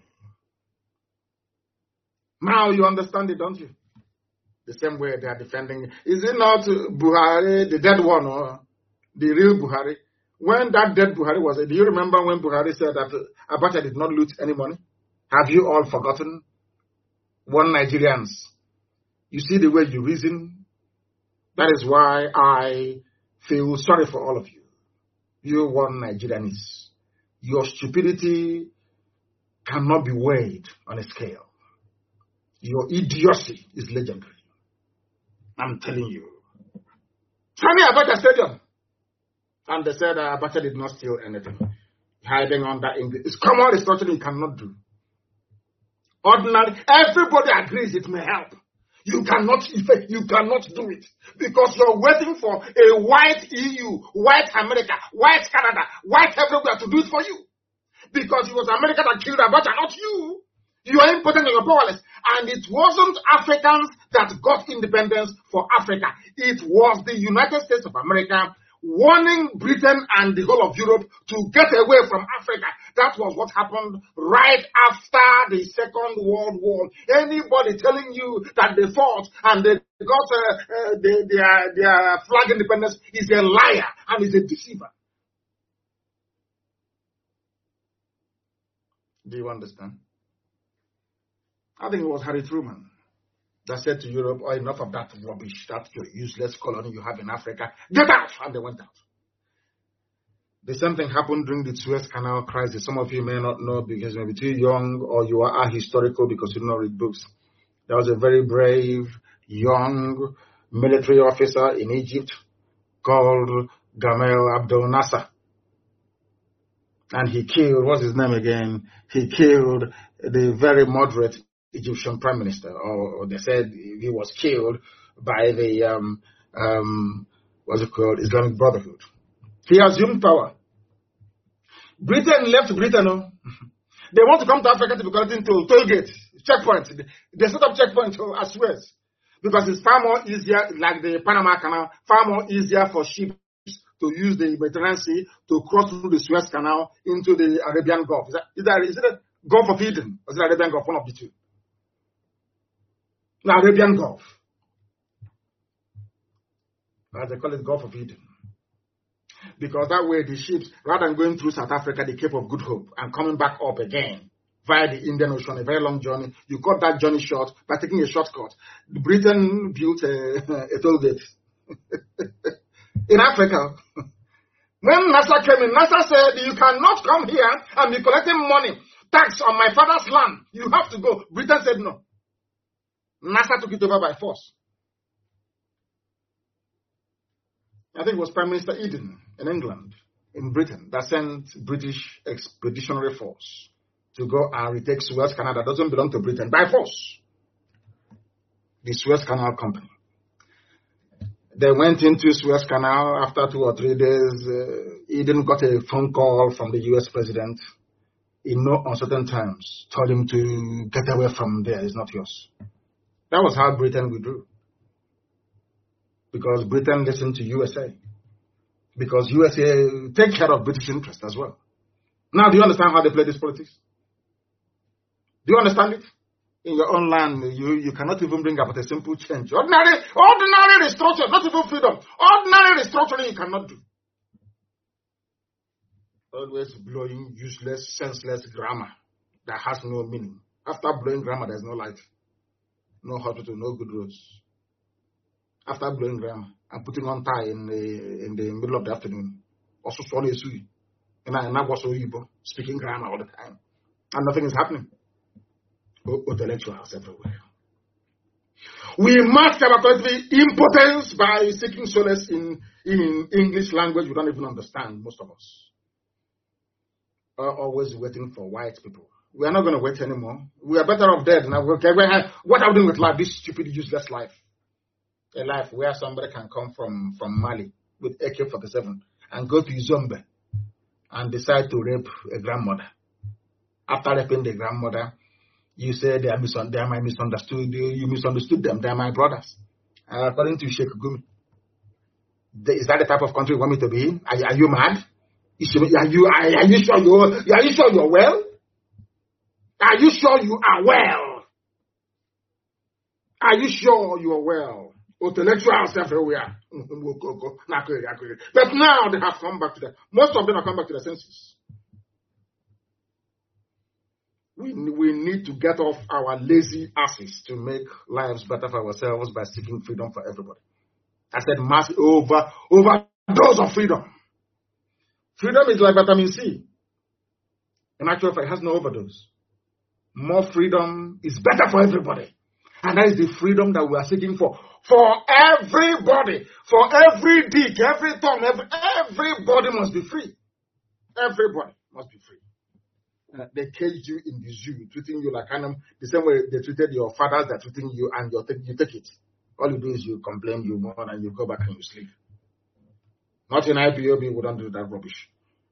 Now you understand it, don't you? The same way they are defending. Is it not Buhari, the dead one, or the real Buhari? When that dead Buhari was, do you remember when Buhari said that Abacha did not loot any money? Have you all forgotten? One Nigerians. You see the way you reason? That is why I feel sorry for all of you. You one Nigerians. Your stupidity cannot be weighed on a scale. Your idiocy is legendary. I'm telling you. Sani Abacha Stadium. And they said uh, Abacha did not steal anything. Hiding under English. It's common restructuring you cannot do. Ordinary, everybody agrees it may help. You cannot, you cannot do it because you're waiting for a white E U, white America, white Canada, white everywhere to do it for you. Because it was America that killed Abacha, not you. You are impotent and you're powerless. And it wasn't Africans that got independence for Africa. It was the United States of America warning Britain and the whole of Europe to get away from Africa. That was what happened right after the Second World War. Anybody telling you that they fought and they got uh, uh, their, their, their flag independence is a liar and is a deceiver. Do you understand? I think it was Harry Truman that said to Europe, oh, enough of that rubbish, that useless colony you have in Africa. Get out! And they went out. The same thing happened during the Suez Canal crisis. Some of you may not know because you may be too young or you are ahistorical because you don't read books. There was a very brave, young military officer in Egypt called Gamal Abdel Nasser. And he killed, what's his name again? He killed the very moderate Egyptian prime minister, or, or they said he was killed by the, um, um, what's it called, Islamic Brotherhood. He assumed power. Britain left Britain. Oh. They want to come to Africa to be collecting toll, toll gates, checkpoints. They set up checkpoints as Suez because it's far more easier, like the Panama Canal, far more easier for ships to use the Mediterranean Sea to cross through the Suez Canal into the Arabian Gulf. Is, that, is, that, is it the Gulf of Eden or is it Arabian Gulf? One of the two. The Arabian Gulf. As they call it, Gulf of Eden. Because that way the ships, rather than going through South Africa, the Cape of Good Hope, and coming back up again via the Indian Ocean, a very long journey, you cut that journey short by taking a shortcut. Britain built a, a toll gate in Africa. When NASA came in, NASA said, you cannot come here and be collecting money, tax on my father's land. You have to go. Britain said no. NASA took it over by force. I think it was Prime Minister Eden in England, in Britain, that sent British Expeditionary Force to go and retake Suez Canal that doesn't belong to Britain by force. The Suez Canal Company. They went into Suez Canal after two or three days. Uh, Eden got a phone call from the U S president in no uncertain terms, told him to get away from there, it's not yours. That was how Britain withdrew. Because Britain listened to U S A. Because U S A take care of British interest as well. Now, do you understand how they play this politics? Do you understand it? In your own land, you, you cannot even bring about a simple change. Ordinary, ordinary restructuring, not even freedom. Ordinary restructuring you cannot do. Always blowing useless, senseless grammar that has no meaning. After blowing grammar, there's no light. No hospital, no good roads. After blowing grammar and putting on tie in the in the middle of the afternoon, also swallowing sui, and I now was speaking grammar all the time, and nothing is happening. Intellectuals everywhere. We mask our country impotence by seeking solace in in English language we don't even understand. Most of us are always waiting for white people. We are not going to wait anymore. We are better off dead now. Okay, what are we doing with life? This stupid, useless life. A life where somebody can come from, from Mali with A K forty-seven and go to Zombe and decide to rape a grandmother. After raping the grandmother, you say they are, misun- they are my misunderstood. You misunderstood them. They are my brothers. Uh, according to Sheikh Gumi, is that the type of country you want me to be in? Are, are you mad? Are you, are, are you sure you are you sure you're well? Are you sure you are well? Are you sure you are well? Intellectuals everywhere. But now they have come back to that. Most of them have come back to their senses. We, we need to get off our lazy asses to make lives better for ourselves by seeking freedom for everybody. I said mass over overdose of freedom. Freedom is like vitamin C. In actual fact, it has no overdose. More freedom is better for everybody. And that is the freedom that we are seeking for. For everybody. For every dick, every Tom, every, everybody must be free. Everybody must be free. Uh, they caged you in the zoo, treating you like animal, the same way they treated your fathers, they're treating you, and you take, you take it. All you do is you complain, you mourn, and you go back and you sleep. Not in I P O B, we don't do that rubbish.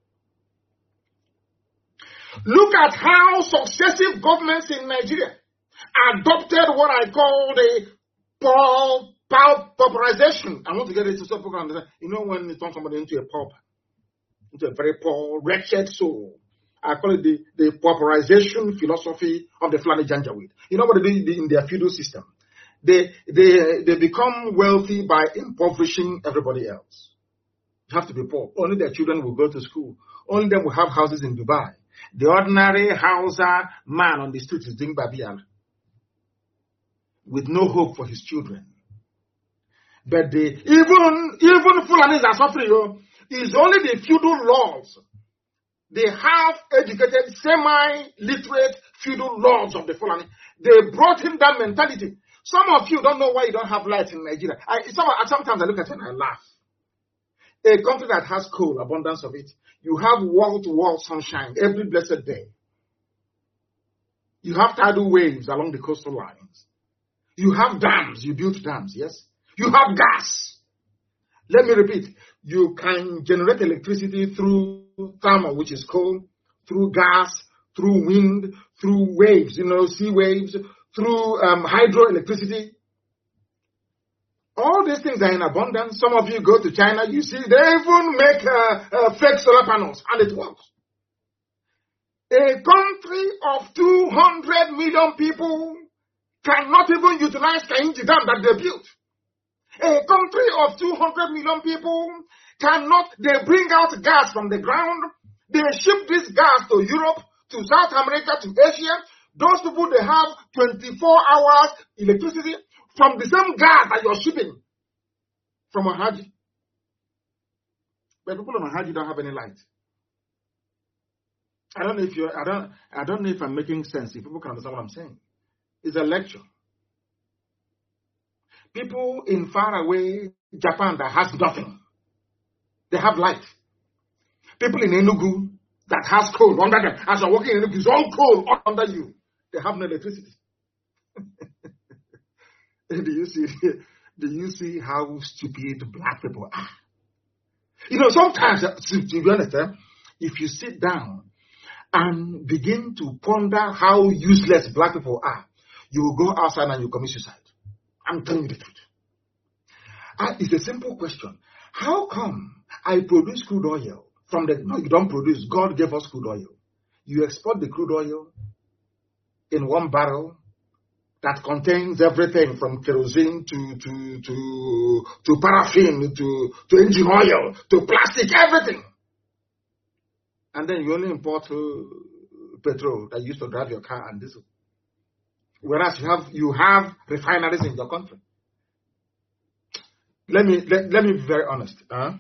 Look at how successive governments in Nigeria adopted what I call the Paul Pauperization. I want to get it to so people understand. You know, when you turn somebody into a pauper, into a very poor, wretched soul, I call it the, the pauperization philosophy of the Fulani Janjaweed. You know what they do in their feudal system? They, they, they become wealthy by impoverishing everybody else. You have to be poor. Only their children will go to school. Only them will have houses in Dubai. The ordinary Hausa man on the street is doing Babial with no hope for his children. But the, even, even Fulanis are suffering. Oh, it's only the feudal laws. They have educated, semi-literate feudal lords of the Fulani. They brought in that mentality. Some of you don't know why you don't have light in Nigeria. I, some, sometimes I look at it and I laugh. A country that has coal, abundance of it, you have wall-to-wall sunshine every blessed day. You have tidal waves along the coastal lines. You have dams. You build dams, yes? You have gas. Let me repeat. You can generate electricity through thermal, which is coal, through gas, through wind, through waves, you know, sea waves, through um, hydroelectricity. All these things are in abundance. Some of you go to China, you see, they even make uh, uh, fake solar panels, and it works. A country of two hundred million people cannot even utilize Kainji Dam that they built. A country of two hundred million people cannot, they bring out gas from the ground, they ship this gas to Europe, to South America, to Asia. Those people, they have twenty-four hours electricity from the same gas that you're shipping from Ohaji. But people on Ohaji don't have any light. I don't know if you're, I don't, I don't know if I'm making sense, if people can understand what I'm saying. It's a lecture. People in faraway Japan that has nothing, they have light. People in Enugu that has coal under them, as you're walking in Enugu, it's all coal under you. They have no electricity. Do you see? Do you see how stupid black people are? You know, sometimes, to, to be honest, eh, if you sit down and begin to ponder how useless black people are, you will go outside and you commit suicide. I'm telling you the truth. Uh, it's a simple question. How come I produce crude oil from the, no, you don't produce, God gave us crude oil. You export the crude oil in one barrel that contains everything from kerosene to, to, to, to paraffin, to, to engine oil, to plastic, everything. And then you only import uh, petrol that you used to drive your car and diesel. Whereas you have, you have refineries in your country. Let me, let, let me be very honest. Huh?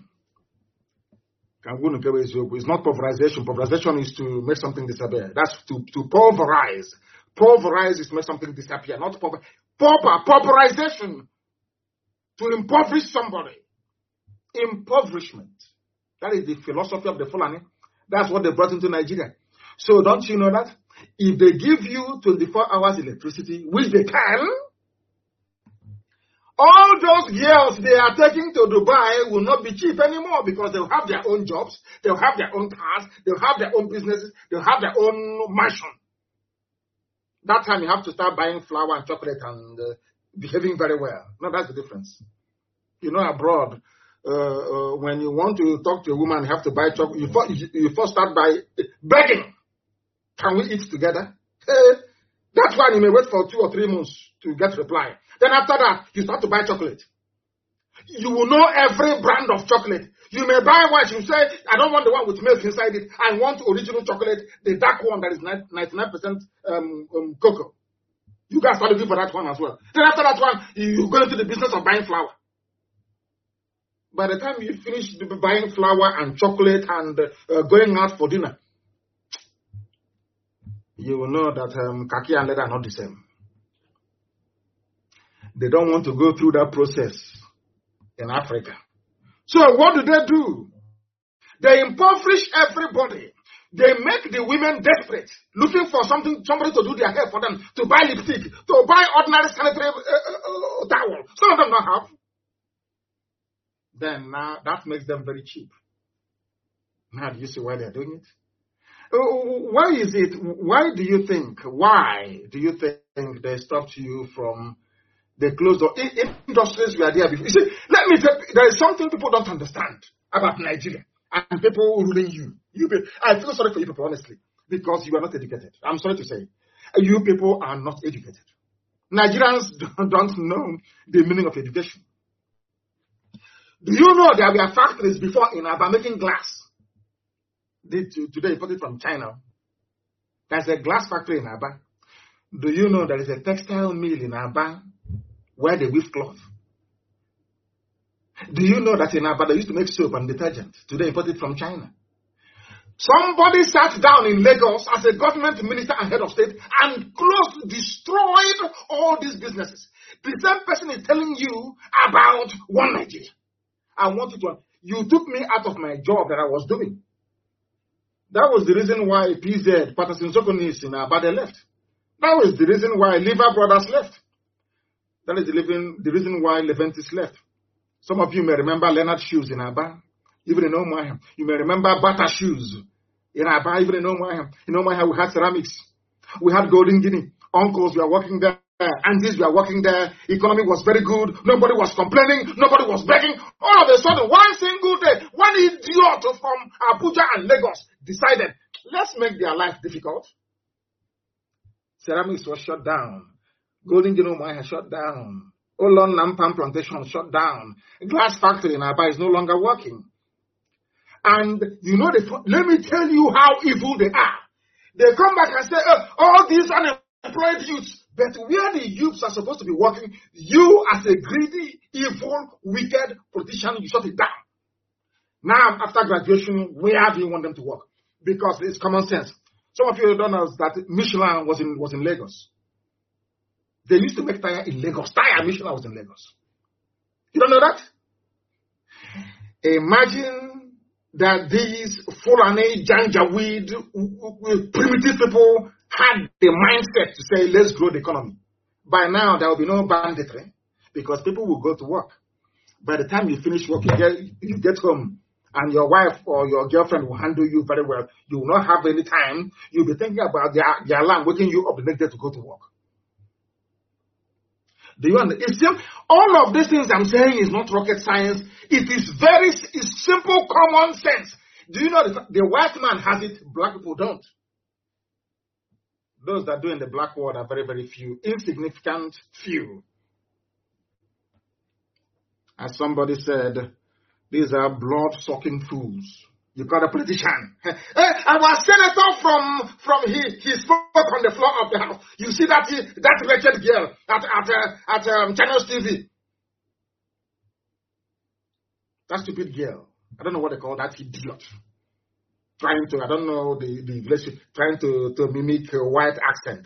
It's not pulverization. Pulverization is to make something disappear. That's to, to pulverize. Pulverize is to make something disappear, not pulver. Pauper, pulverization. To impoverish somebody. Impoverishment. That is the philosophy of the Fulani. That's what they brought into Nigeria. So don't you know that? If they give you twenty-four hours electricity, which they can, all those girls they are taking to Dubai will not be cheap anymore because they'll have their own jobs, they'll have their own cars, they'll have their own businesses, they'll have their own mansion. That time you have to start buying flour and chocolate and uh, behaving very well. No, that's the difference. You know, abroad, uh, uh, when you want to talk to a woman, you have to buy chocolate. You first, you first start by begging. Can we eat together? Hey, that's why you may wait for two or three months to get reply. Then after that, you start to buy chocolate. You will know every brand of chocolate. You may buy one, you say, I don't want the one with milk inside it. I want original chocolate, the dark one that is ninety-nine percent um, um, cocoa. You guys start looking for that one as well. Then after that one, you go into the business of buying flour. By the time you finish buying flour and chocolate and uh, going out for dinner, you will know that um, kaki and leather are not the same. They don't want to go through that process in Africa. So what do they do? They impoverish everybody. They make the women desperate, looking for something, somebody to do their hair for them, to buy lipstick, to buy ordinary sanitary uh, uh, uh, towel. Some of them don't have. Then now that makes them very cheap. Now do you see why they're doing it? Why is it, why do you think, why do you think they stopped you from They closed the in- industries were there before. You see, let me tell you, there is something people don't understand about Nigeria and people ruling you. You, be, I feel sorry for you people, honestly, because you are not educated. I'm sorry to say, you people are not educated. Nigerians don't know the meaning of education. Do you know there were factories before in Aba making glass? They, today imported from China. There's a glass factory in Aba. Do you know there is a textile mill in Aba where they weave cloth? Do you know that in Aba they used to make soap and detergent? Today imported from China. Somebody sat down in Lagos as a government minister and head of state and closed, destroyed all these businesses. The same person is telling you about one Nigeria. I want you to, you took me out of my job that I was doing. That was the reason why P Z, Patterson Sokonis in Abade left. That was the reason why Lever Brothers left. That is the, living, the reason why Leventis left. Some of you may remember Leonard Shoes in Aba, even in Omaha. You may remember Bata Shoes in Aba, even in Omaha. In Omaha, we had ceramics. We had Golden Guinea. Uncles were working there. Aunties were working there. Economy was very good. Nobody was complaining. Nobody was begging. All of a sudden, one single day, one idiot from Abuja and Lagos decided, let's make their life difficult. Ceramics was shut down. Golden Guinea Omaha shut down. Olon Nampam plantation shut down. Glass factory in Aba is no longer working. And you know, the, let me tell you how evil they are. They come back and say, oh, all these unemployed youths. But where the youths are supposed to be working, you as a greedy, evil, wicked politician, you shut it down. Now, after graduation, where do you want them to work? Because it's common sense. Some of you don't know that Michelin was in, was in Lagos. They used to make tire in Lagos. Tire Michelin was in Lagos. You don't know that? Imagine that these Fulani, Janjaweed, primitive people had the mindset to say, let's grow the economy. By now, there will be no banditry because people will go to work. By the time you finish work, you get, you get home and your wife or your girlfriend will handle you very well. You will not have any time. You'll be thinking about their, their alarm waking you up the next day to go to work. Do you understand? It's, all of these things I'm saying is not rocket science. It is very it's simple common sense. Do you know the, the white man has it, black people don't? Those that do in the black world are very, very few, insignificant few. As somebody said, these are blood-sucking fools. You got a politician. Hey, our senator from from he he spoke on the floor of the house. You see that he, that wretched girl at at uh, at um, Channels T V. That stupid girl. I don't know what they call that idiot. Trying to, I don't know the, the English, trying to, to mimic a white accent.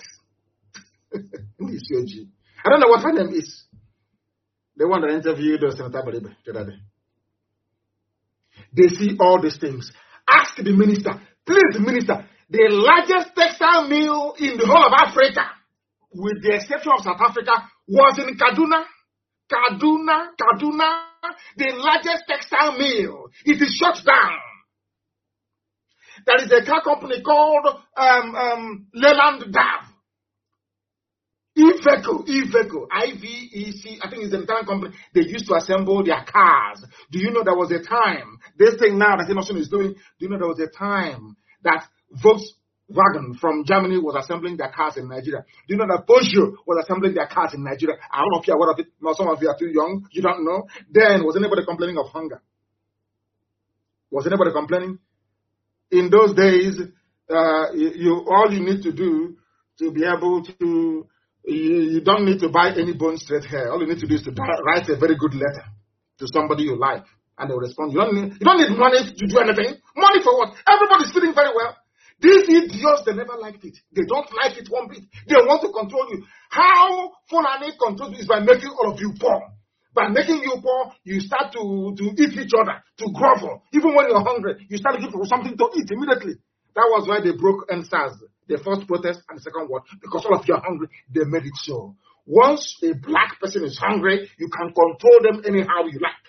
I don't know what her name is. The one that interviewed Senator Baribe the other day. They see all these things. Ask the minister, please, minister, the largest textile mill in the whole of Africa, with the exception of South Africa, was in Kaduna. Kaduna, Kaduna, the largest textile mill. It is shut down. There is a car company called um, um, Leyland Dav. Iveco, Iveco, I V E C, I think it's an Italian company. They used to assemble their cars. Do you know there was a time, this thing now that Innovation is doing, do you know there was a time that Volkswagen from Germany was assembling their cars in Nigeria? Do you know that Peugeot was assembling their cars in Nigeria? I don't know if you're aware of it. Now some of you are too young. You don't know. Then, was anybody complaining of hunger? Was anybody complaining? In those days, uh, you, you all you need to do to be able to, you, you don't need to buy any bone straight hair. All you need to do is to write a very good letter to somebody you like, and they'll respond. You don't need, you don't need money to do anything. Money for what? Everybody's feeling very well. These idiots, they never liked it. They don't like it one bit. They want to control you. How Fulani controls you is by making all of you poor. By making you poor, you start to, to eat each other, to grovel. Even when you're hungry, you start looking for something to eat immediately. That was why they broke N S A S, the first protest and the second one. Because all of you are hungry, they made it so. Once a black person is hungry, you can control them anyhow you like.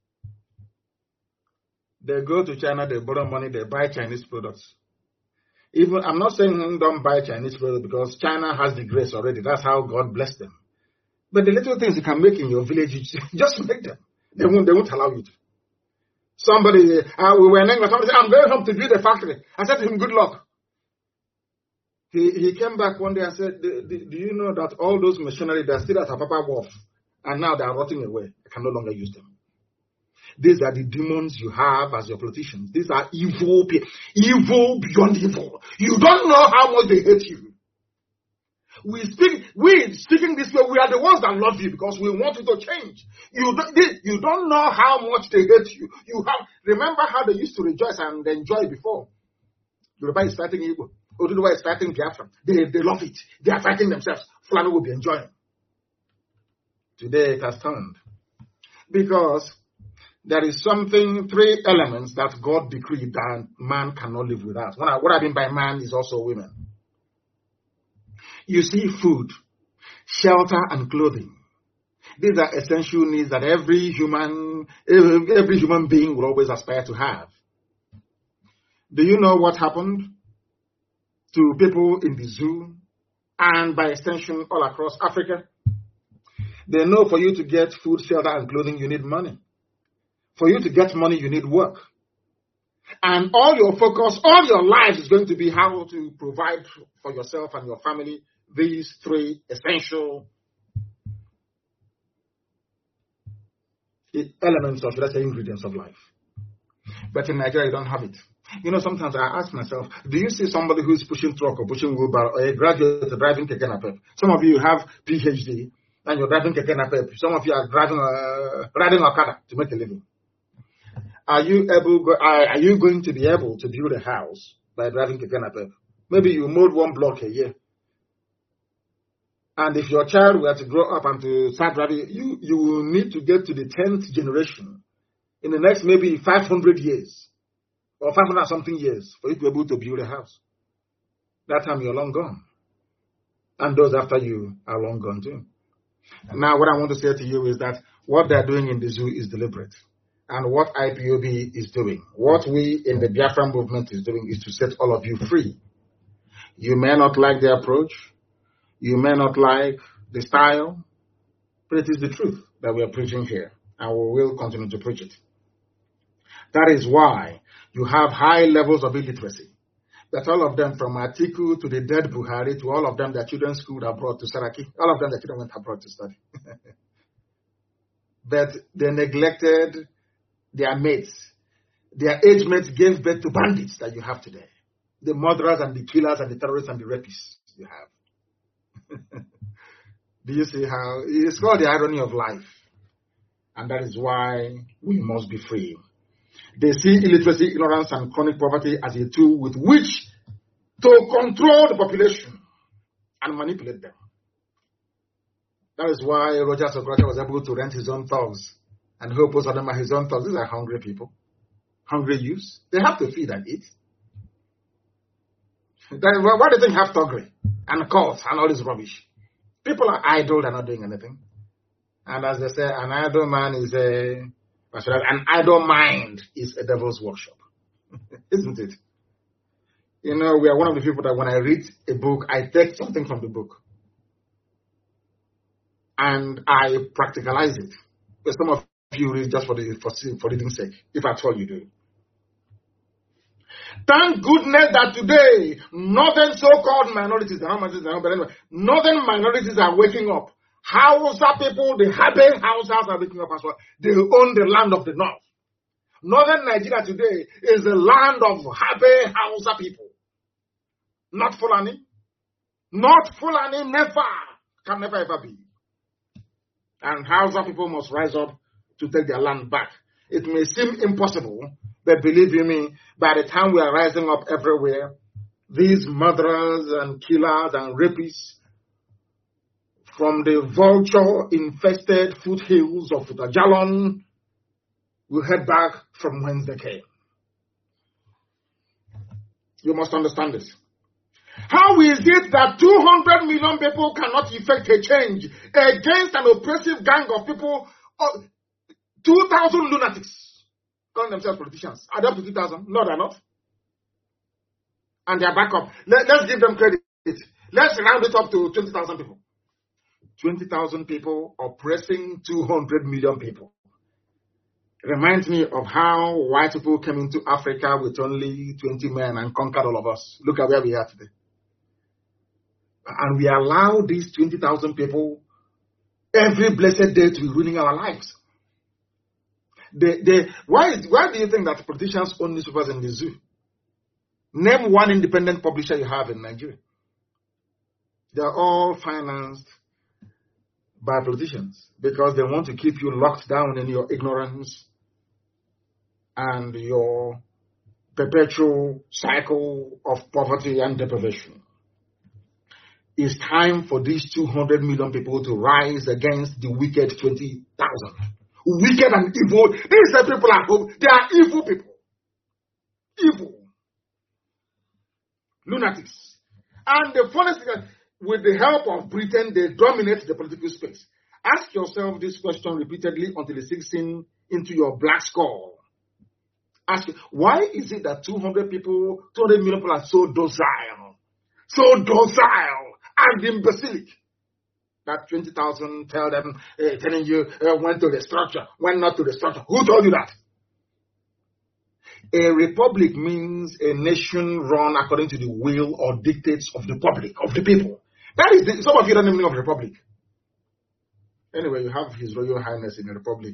They go to China, they borrow money, they buy Chinese products. Even I'm not saying don't buy Chinese product because China has the grace already. That's how God blessed them. But the little things you can make in your village, just make them. They won't, they won't allow you to. Somebody, uh, we were in England, somebody said, I'm going home to build a factory. I said to him, good luck. He he came back one day and said, do, do, do you know that all those machinery that are still at Apapa Wharf, and now they are rotting away. I can no longer use them. These are the demons you have as your politicians. These are evil people. Evil beyond evil. You don't know how much they hate you. We speak, we speaking this way, we are the ones that love you because we want you to change. You don't, you don't know how much they hate you. You have, remember how they used to rejoice and enjoy before. Yoruba is fighting Igbo. Oduduwa is fighting Biafra. They, they love it. They are fighting themselves. Fulani will be enjoying. Today it has turned. Because there is something, three elements that God decreed that man cannot live without. What I, what I mean by man is also women. You see, food, shelter, and clothing. These are essential needs that every human, every, every human being will always aspire to have. Do you know what happened to people in the zoo and by extension all across Africa? They know for you to get food, shelter, and clothing, you need money. For you to get money, you need work. And all your focus, all your life is going to be how to provide for yourself and your family these three essential elements of, let's say, ingredients of life. But in Nigeria, you don't have it. You know, sometimes I ask myself, do you see somebody who's pushing truck or pushing wheelbarrow or a graduate driving keke napep? Some of you have P H D and you're driving keke napep. Some of you are driving, uh, riding Okada to make a living. Are you able? Go, are, are you going to be able to build a house by driving keke napep? Maybe you mold one block a year. And if your child were to grow up and to start driving, you, you will need to get to the tenth generation in the next maybe five hundred years or five hundred something years for you to be able to build a house. That time you're long gone. And those after you are long gone too. And now what I want to say to you is that what they're doing in the zoo is deliberate. And what I P O B is doing, what we in the Biafran movement is doing is to set all of you free. You may not like the approach. You may not like the style, but it is the truth that we are preaching here, and we will continue to preach it. That is why you have high levels of illiteracy. That all of them, from Atiku to the dead Buhari, to all of them, their children schooled abroad to Saraki, all of them, their children went abroad to study. But they neglected their mates. Their age mates gave birth to bandits that you have today. The murderers and the killers and the terrorists and the rapists you have. Do you see how it's called the irony of life? And that is why we must be free. They see illiteracy, ignorance, and chronic poverty as a tool with which to control the population and manipulate them. That is why Roger Socrates was able to rent his own thugs and help us them are his own thugs. These are hungry people, hungry youths. They have to feed and eat. Then, why do they have thuggery and cults and all this rubbish? People are idle, they're not doing anything. And as they say, an idle man is a, an idle mind is a devil's workshop. Isn't it? You know, we are one of the people that when I read a book, I take something from the book. And I practicalize it. But some of you read just for the for, for reading's sake, if at all you do. Thank goodness that today, northern so-called minorities, but anyway, northern minorities are waking up. Hausa people, the Habe Hausas are waking up as well. They own the land of the north. Northern Nigeria today is the land of Habe Hausa people. Not Fulani. Not Fulani, never. Can never ever be. And Hausa people must rise up to take their land back. It may seem impossible, but believe you me, by the time we are rising up everywhere, these murderers and killers and rapists from the vulture-infested foothills of Futajalon will head back from whence they came. You must understand this. How is it that two hundred million people cannot effect a change against an oppressive gang of people, uh, two thousand lunatics, calling themselves politicians? Are they up to two thousand? No, they're not. and their backup. Let, let's give them credit. Let's round it up to twenty thousand people. twenty thousand people oppressing two hundred million people. Reminds me of how white people came into Africa with only twenty men and conquered all of us. Look at where we are today. And we allow these twenty thousand people every blessed day to be ruining our lives. They, they, why, is, why do you think that politicians own newspapers in the zoo? Name one independent publisher you have in Nigeria. They are all financed by politicians because they want to keep you locked down in your ignorance and your perpetual cycle of poverty and deprivation. It's time for these two hundred million people to rise against the wicked twenty thousand. Wicked and evil. These are people at home. They are evil people. Evil. Lunatics. And the funny thing is, with the help of Britain, they dominate the political space. Ask yourself this question repeatedly until it sinks in into your black skull. Ask, why is it that two hundred people, two hundred million people are so docile, so docile and imbecilic that twenty thousand tell them, uh, telling you uh, when to the structure, when not to the structure? Who told you that? A republic means a nation run according to the will or dictates of the public, of the people. That is the, some of you don't even know of republic. Anyway, you have His Royal Highness in a republic.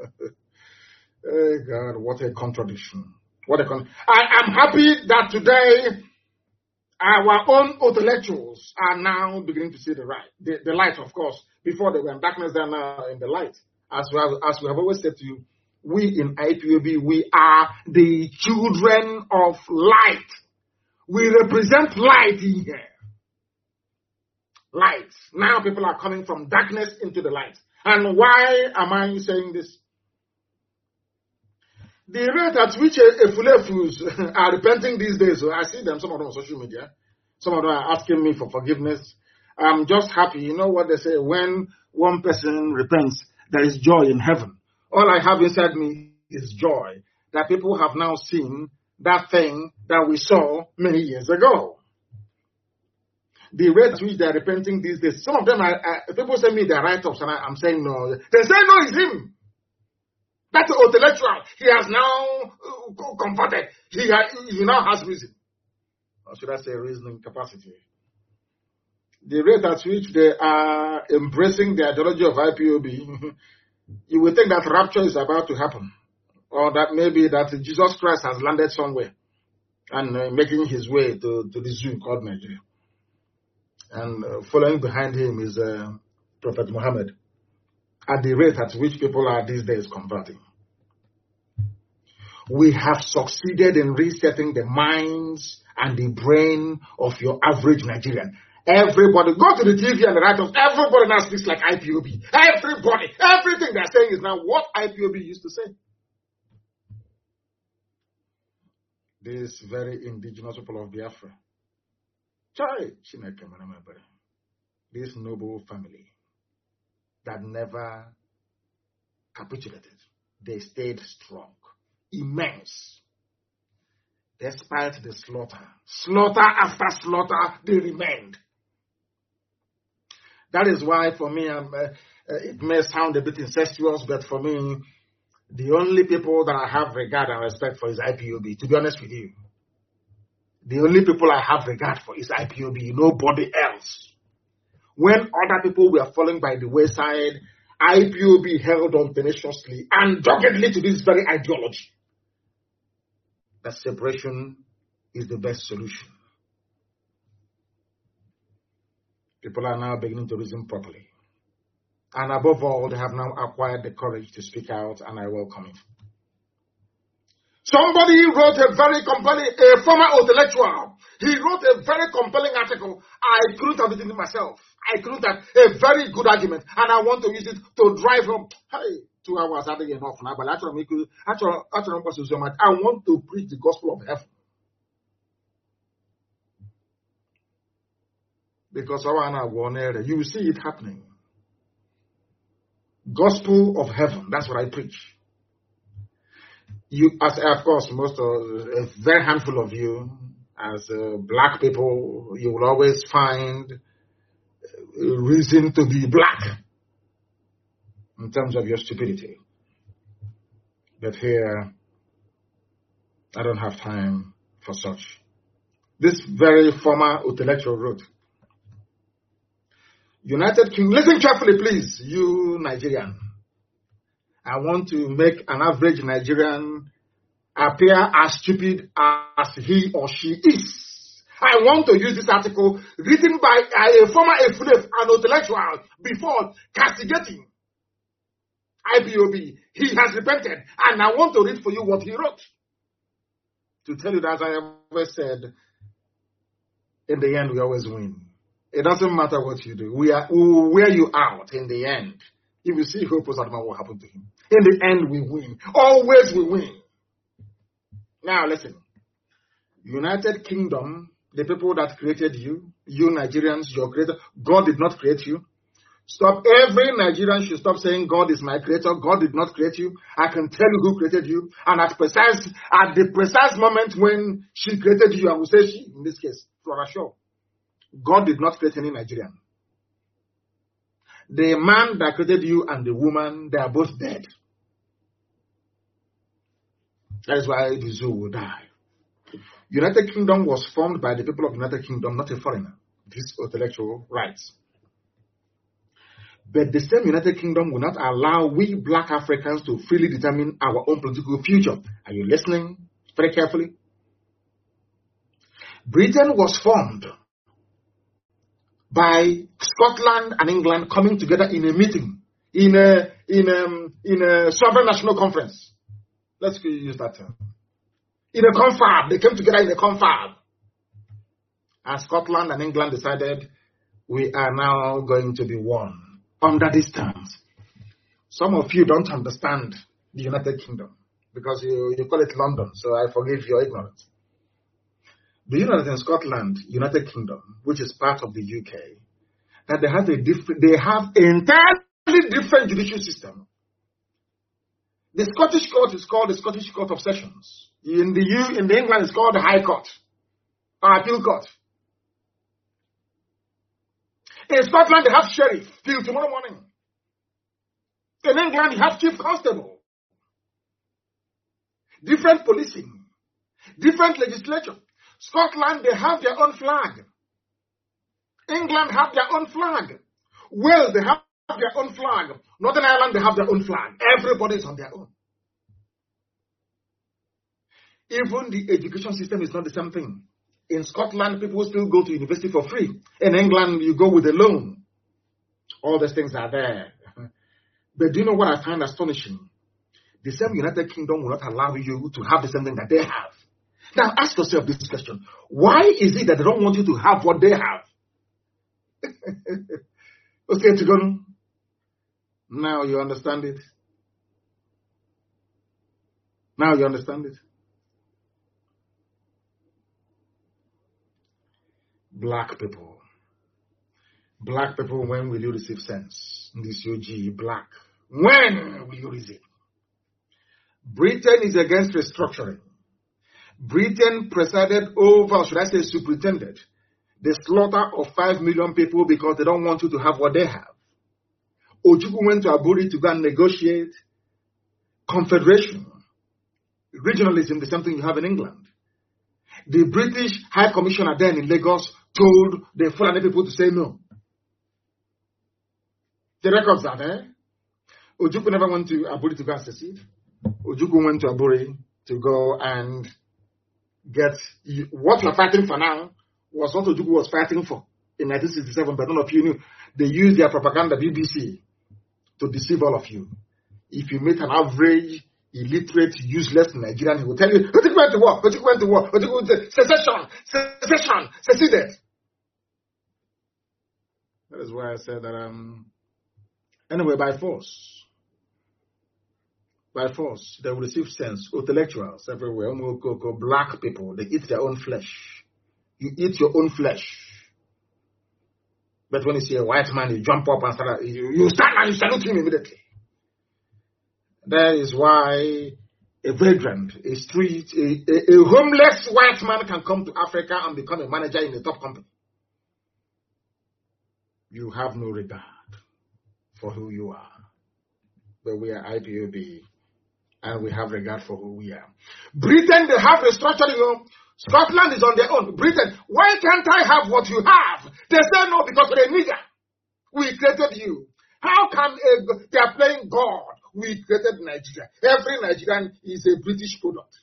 Oh God, what a contradiction. What a con- I am happy that today our own intellectuals are now beginning to see the right, the, the light, of course. Before they were in darkness, they are now in the light. As we have, as we have always said to you, we in I P O B, we are the children of light. We represent light in here. Light. Now people are coming from darkness into the light. And why am I saying this? The rate at which Efulefus are repenting these days, so I see them, some of them on social media, some of them are asking me for forgiveness. I'm just happy. You know what they say, when one person repents, there is joy in heaven. All I have inside me is joy that people have now seen that thing that we saw many years ago. The rate at which they are repenting these days, some of them are, uh, people send me their write-ups and I, I'm saying no. They say no, it's him. That's intellectual. He has now uh, converted. He, ha- he now has reason. Or should I say reasoning capacity? The rate at which they are embracing the ideology of I P O B, you will think that rapture is about to happen. Or that maybe that Jesus Christ has landed somewhere and uh, making his way to, to the zoo called Nigeria. And uh, following behind him is uh, Prophet Muhammad. At the rate at which people are these days converting. We have succeeded in resetting the minds and the brain of your average Nigerian. Everybody, go to the T V and the write-ups, everybody now speaks like I P O B. Everybody, everything they're saying is now what I P O B used to say. This very indigenous people of Biafra. This noble family that never capitulated. They stayed strong, immense. Despite the slaughter, slaughter after slaughter, they remained. That is why for me, um, uh, uh, it may sound a bit incestuous, but for me, the only people that I have regard and respect for is I P O B, to be honest with you. The only people I have regard for is I P O B, nobody else. When other people were falling by the wayside, I P O B held on tenaciously and doggedly to this very ideology. That separation is the best solution. People are now beginning to reason properly. And above all, they have now acquired the courage to speak out, and I welcome it. Somebody wrote a very compelling, a former intellectual, he wrote a very compelling article. I couldn't have written it myself. I couldn't have a very good argument, and I want to use it to drive home. Hey, two hours are enough now, but actually, actually, actually, I want to preach the gospel of heaven. Because you will see it happening. Gospel of heaven, that's what I preach. You, as of course, most of a very handful of you as uh, black people, you will always find a reason to be black in terms of your stupidity. But here, I don't have time for such. This very former intellectual wrote, United Kingdom, listen carefully please, you Nigerian. I want to make an average Nigerian appear as stupid as he or she is. I want to use this article written by a former F N F, an intellectual, before castigating I P O B. He has repented, and I want to read for you what he wrote. To tell you that, as I always said, in the end, we always win. It doesn't matter what you do. We, are, we will wear you out in the end. If you see Hope Uzodimma, what happened to him. In the end, we win. Always we win. Now, listen. United Kingdom, the people that created you, you Nigerians, your creator, God did not create you. Stop. Every Nigerian should stop saying God is my creator. God did not create you. I can tell you who created you. And at precise, at the precise moment when she created you, I will say she, in this case, Flora Shaw. God did not create any Nigerian. The man that created you and the woman, they are both dead. That is why the zoo will die. United Kingdom was formed by the people of United Kingdom, not a foreigner. This intellectual rights. But the same United Kingdom will not allow we black Africans to freely determine our own political future. Are you listening very carefully? Britain was formed by Scotland and England coming together in a meeting, in a in a, in a sovereign national conference. Let's use that term. In a confab, they came together in a confab. And Scotland and England decided we are now going to be one under these terms. Some of you don't understand the United Kingdom because you, you call it London, so I forgive your ignorance. Do you know that in Scotland, United Kingdom, which is part of the U K, that they have a different, they have an entirely different judicial system. The Scottish court is called the Scottish Court of Sessions. In the U, in the England, it's called the High Court, or Appeal Court. In Scotland, they have sheriff till tomorrow morning. In England, you have chief constable. Different policing, different legislature. Scotland, they have their own flag. England have their own flag. Wales, they have their own flag. Northern Ireland, they have their own flag. Everybody is on their own. Even the education system is not the same thing. In Scotland, people still go to university for free. In England, you go with a loan. All these things are there. But do you know what I find astonishing? The same United Kingdom will not allow you to have the same thing that they have. Now, ask yourself this question. Why is it that they don't want you to have what they have? Okay, to go. Now you understand it. Now you understand it. Black people. Black people, when will you receive sense? This U G, black. When will you receive? Britain is against restructuring. Britain presided over, should I say superintended, the slaughter of five million people because they don't want you to have what they have. Ojukwu went to Aburi to go and negotiate confederation, regionalism, the same thing you have in England. The British High Commissioner then in Lagos told the Fulani people to say no. The records are there. Ojukwu never went to Aburi to go and secede. Ojukwu went to Aburi to go and get what you're fighting for now was what Ojukwu was fighting for in nineteen sixty-seven, but none of you knew. They used their propaganda, B B C, to deceive all of you. If you meet an average, illiterate, useless Nigerian, he will tell you, Ojukwu went to war, Ojukwu went to war, Ojukwu went to secession, secession, seceded. That is why I said that, um, anyway, by force. By force, they will receive sense. Intellectuals everywhere, black people, they eat their own flesh. You eat your own flesh. But when you see a white man, you jump up and start, you, you stand and you salute him immediately. That is why a vagrant, a street, a, a, a homeless white man can come to Africa and become a manager in a top company. You have no regard for who you are. But we are I P O B, and we have regard for who we are. Britain, they have restructuring. You know, Scotland is on their own. Britain, why can't I have what you have? They say no because you're a nigger. We created you. How can a, they are playing God? We created Nigeria. Every Nigerian is a British product.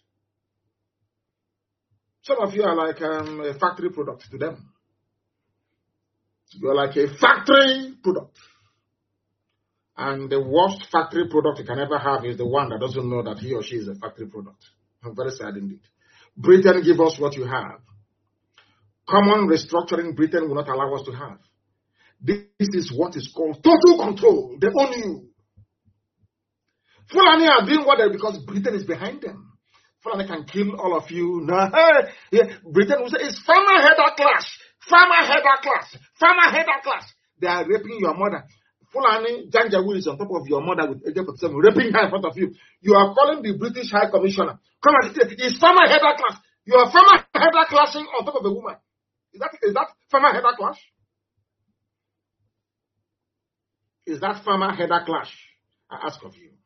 Some of you are like um, a factory product to them. You are like a factory product. And the worst factory product you can ever have is the one that doesn't know that he or she is a factory product. I'm very sad indeed. Britain, give us what you have. Common restructuring Britain will not allow us to have. This is what is called total control. They own you. Fulani are doing what they because Britain is behind them. Fulani can kill all of you. No, yeah. Britain will say it's farmer header clash. Farmer header clash. Farmer header clash. They are raping your mother. Fulani Janjaweed is on top of your mother with A K forty-seven, raping her in front of you. You are calling the British High Commissioner. Come and say, it's farmer header clash. You are farmer header clashing on top of a woman. Is that, is that farmer header clash? Is that farmer header clash? I ask of you.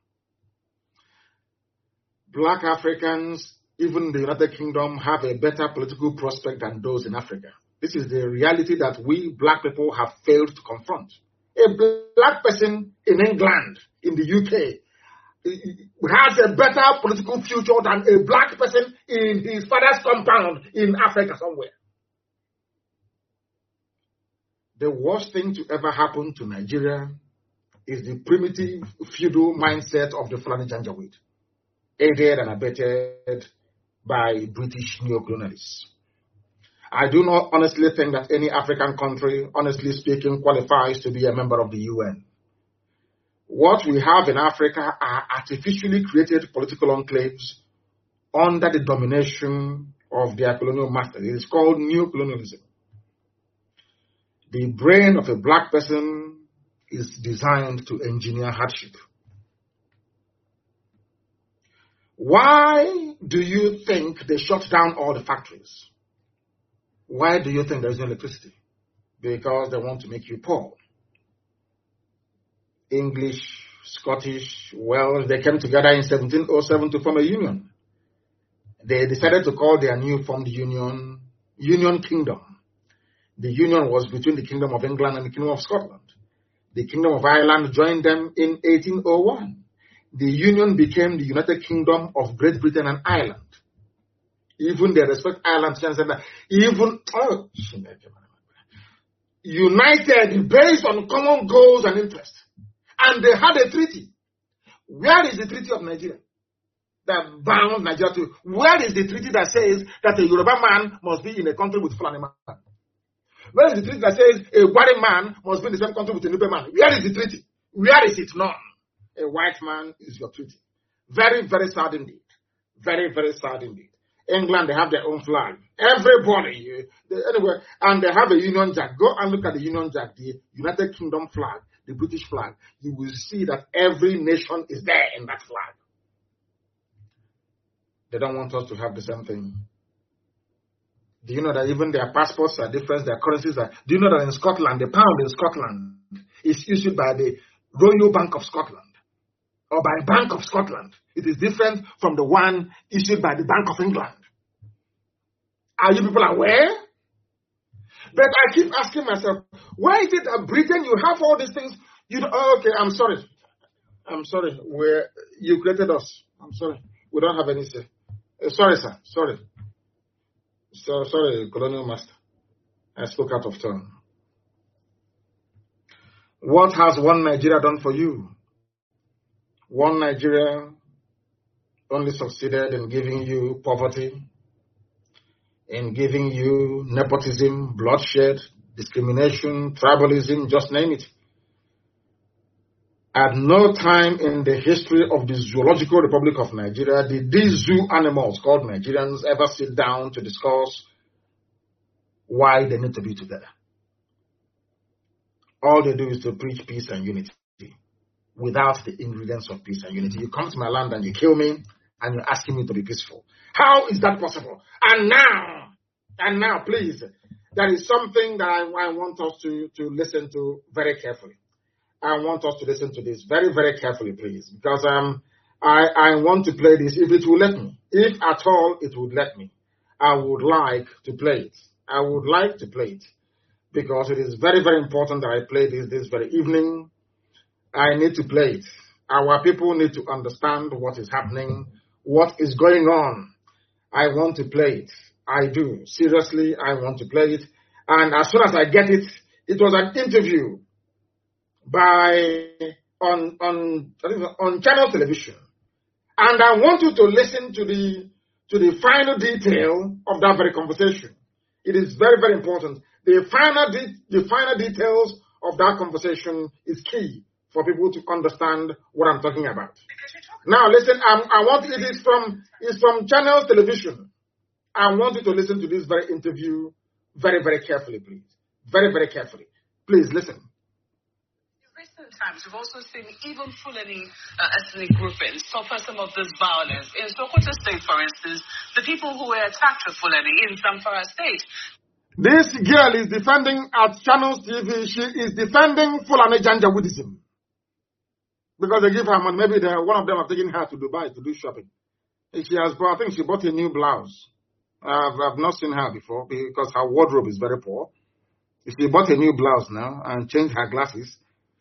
Black Africans, even in the United Kingdom, have a better political prospect than those in Africa. This is the reality that we black people have failed to confront. A black person in England, in the U K, has a better political future than a black person in his father's compound in Africa somewhere. The worst thing to ever happen to Nigeria is the primitive feudal mindset of the Fulani Janjaweed, aided and abetted by British neocolonialists. I do not honestly think that any African country, honestly speaking, qualifies to be a member of the U N. What we have in Africa are artificially created political enclaves under the domination of their colonial masters. It is called neocolonialism. The brain of a black person is designed to engineer hardship. Why do you think they shut down all the factories? Why do you think there is no electricity? Because they want to make you poor. English, Scottish, Welsh, they came together in seventeen oh seven to form a union. They decided to call their new formed union Union Kingdom. The union was between the Kingdom of England and the Kingdom of Scotland. The Kingdom of Ireland joined them in eighteen oh one. The union became the United Kingdom of Great Britain and Ireland. Even they respect Ireland, even oh, united based on common goals and interests. And they had a treaty. Where is the treaty of Nigeria that bound Nigeria to? Where is the treaty that says that a Yoruba man must be in a country with Fulani man? Where is the treaty that says a Gwari man must be in the same country with a Nupe man? Where is the treaty? Where is it? None. A white man is your treaty. Very, very sad indeed. Very, very sad indeed. England, they have their own flag. Everybody, they, anyway, and they have a Union Jack. Go and look at the Union Jack, the United Kingdom flag, the British flag. You will see that every nation is there in that flag. They don't want us to have the same thing. Do you know that even their passports are different, their currencies are... Do you know that in Scotland, the pound in Scotland is issued by the Royal Bank of Scotland or by Bank of Scotland? It is different from the one issued by the Bank of England. Are you people aware? But I keep asking myself, why is it that Britain, you have all these things? You don't, oh, okay, I'm sorry. I'm sorry. We're, you created us. I'm sorry. We don't have any say. Uh, sorry, sir. Sorry. So, sorry, Colonial Master. I spoke out of turn. What has one Nigeria done for you? One Nigeria only succeeded in giving you poverty, in giving you nepotism, bloodshed, discrimination, tribalism, just name it. At no time in the history of the Zoological Republic of Nigeria did these zoo animals called Nigerians ever sit down to discuss why they need to be together. All they do is to preach peace and unity without the ingredients of peace and unity. You come to my land and you kill me, and you're asking me to be peaceful. How is that possible? And now, and now, please, there is something that I, I want us to, to listen to very carefully. I want us to listen to this very, very carefully, please, because um, I, I want to play this if it will let me. If at all it would let me, I would like to play it. I would like to play it because it is very, very important that I play this this very evening. I need to play it. Our people need to understand what is happening, what is going on. I want to play it. I do. Seriously, I want to play it. And as soon as I get it, it was an interview by on on on channel television. And I want you to listen to the to the final detail of that very conversation. It is very, very important. The final de- the final details of that conversation is key for people to understand what I'm talking about. Now, listen, I'm, I want it is from it's from Channels Television. I want you to listen to this very interview very, very carefully, please. Very, very carefully. Please listen. In recent times, we've also seen even Fulani uh, ethnic groupings suffer some of this violence. In Sokoto State, for instance, the people who were attacked were Fulani in Zamfara State. This girl is defending at Channels T V. She is defending Fulani Janjaweedism. Because they give her money. Maybe one of them have taken her to Dubai to do shopping. She has, I think she bought a new blouse. I've, I've not seen her before because her wardrobe is very poor. She bought a new blouse now and changed her glasses.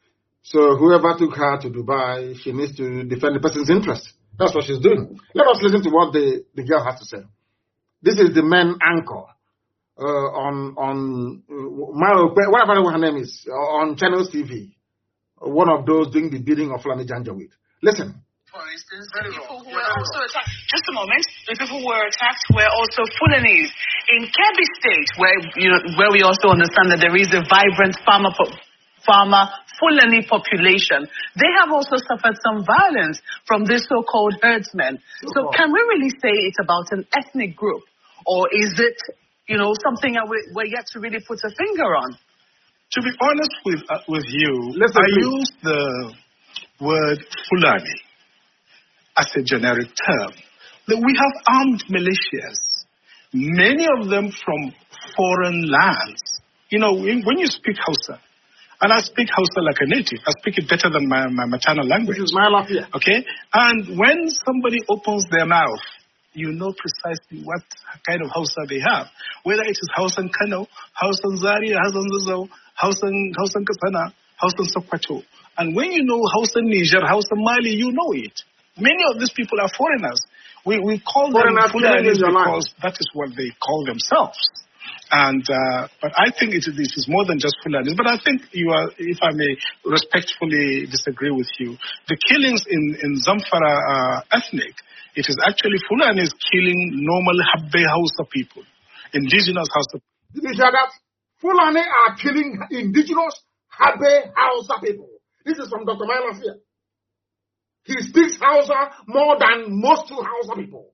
So whoever took her to Dubai, she needs to defend the person's interest. That's what she's doing. Let us listen to what the, the girl has to say. This is the main anchor uh, on, on uh, whatever her name is, on Channels T V. One of those doing the bidding of Fulani Janjaweed. Listen. For instance, the people who were also attacked, just a moment, the people who were attacked were also Fulanis. In Kebbi State, where, you know, where we also understand that there is a vibrant farmer, po- farmer Fulani population, they have also suffered some violence from these so-called herdsmen. So can we really say it's about an ethnic group? Or is it, you know, something that we're, we're yet to really put a finger on? To be honest with uh, with you, Listen, I please. use the word Fulani as a generic term. That we have armed militias, many of them from foreign lands. You know, when you speak Hausa, and I speak Hausa like a native, I speak it better than my, my maternal language. This is my life here. Okay? And when somebody opens their mouth, you know precisely what kind of Hausa they have. Whether it is Hausan Kano, Hausan Zaria, Hausan Zazzau, Hausan Hausan Katsina, Hausan Sokoto. And when you know Hausan Niger, Hausan Mali, you know it. Many of these people are foreigners. We we call them Fulanis because that is what they call themselves. And uh, but I think it, this is more than just Fulanis. But I think you are, if I may respectfully disagree with you, the killings in in Zamfara uh, ethnic, it is actually Fulanis killing normal Habbe Hausa people, indigenous Hausa. Did you hear that? Fulani are killing indigenous Habbe Hausa people. This is from Doctor Miles here. He speaks Hausa more than most Hausa people.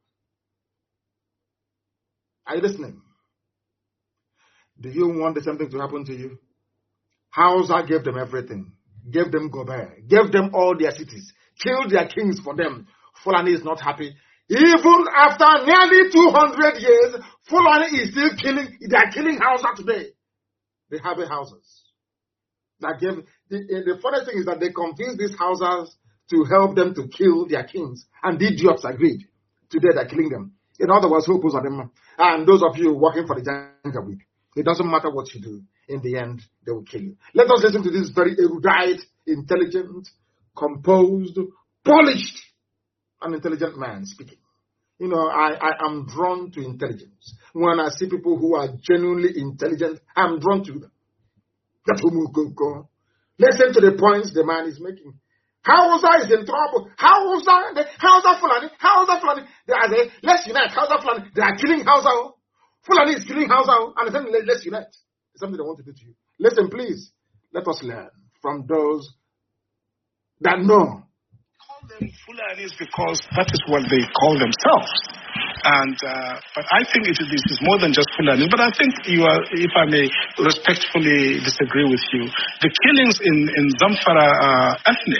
Are you listening? Do you want the same thing to happen to you? Hausa gave them everything. Gave them Gobert. Gave them all their cities. Killed their kings for them. Fulani is not happy. Even after nearly two hundred years, Fulani is still killing. They are killing Hausa today. They have a houses. That gave, the, the funny thing is that they convinced these Hausas to help them to kill their kings. And the idiots agreed. Today they're killing them. In other words, who pulls on them? And those of you working for the Janjaweed, it doesn't matter what you do. In the end, they will kill you. Let us listen to this very erudite, intelligent, composed, polished, and intelligent man speaking. You know, I, I am drawn to intelligence. When I see people who are genuinely intelligent, I'm drawn to them. That's who we go, go. Listen to the points the man is making. Hausa is in trouble. Hausa, Hausa Fulani, Hausa Fulani. They are saying, let's unite. Hausa Fulani. They are killing Hausa. Fulani is killing Hausa. And they're saying, let's unite. It's something they want to do to you. Listen, please. Let us learn from those that know. Call them Fulanis because that is what they call themselves. And uh, but I think it is, this is more than just Fulani. But I think you are, if I may respectfully disagree with you, the killings in in Zamfara uh, ethnic,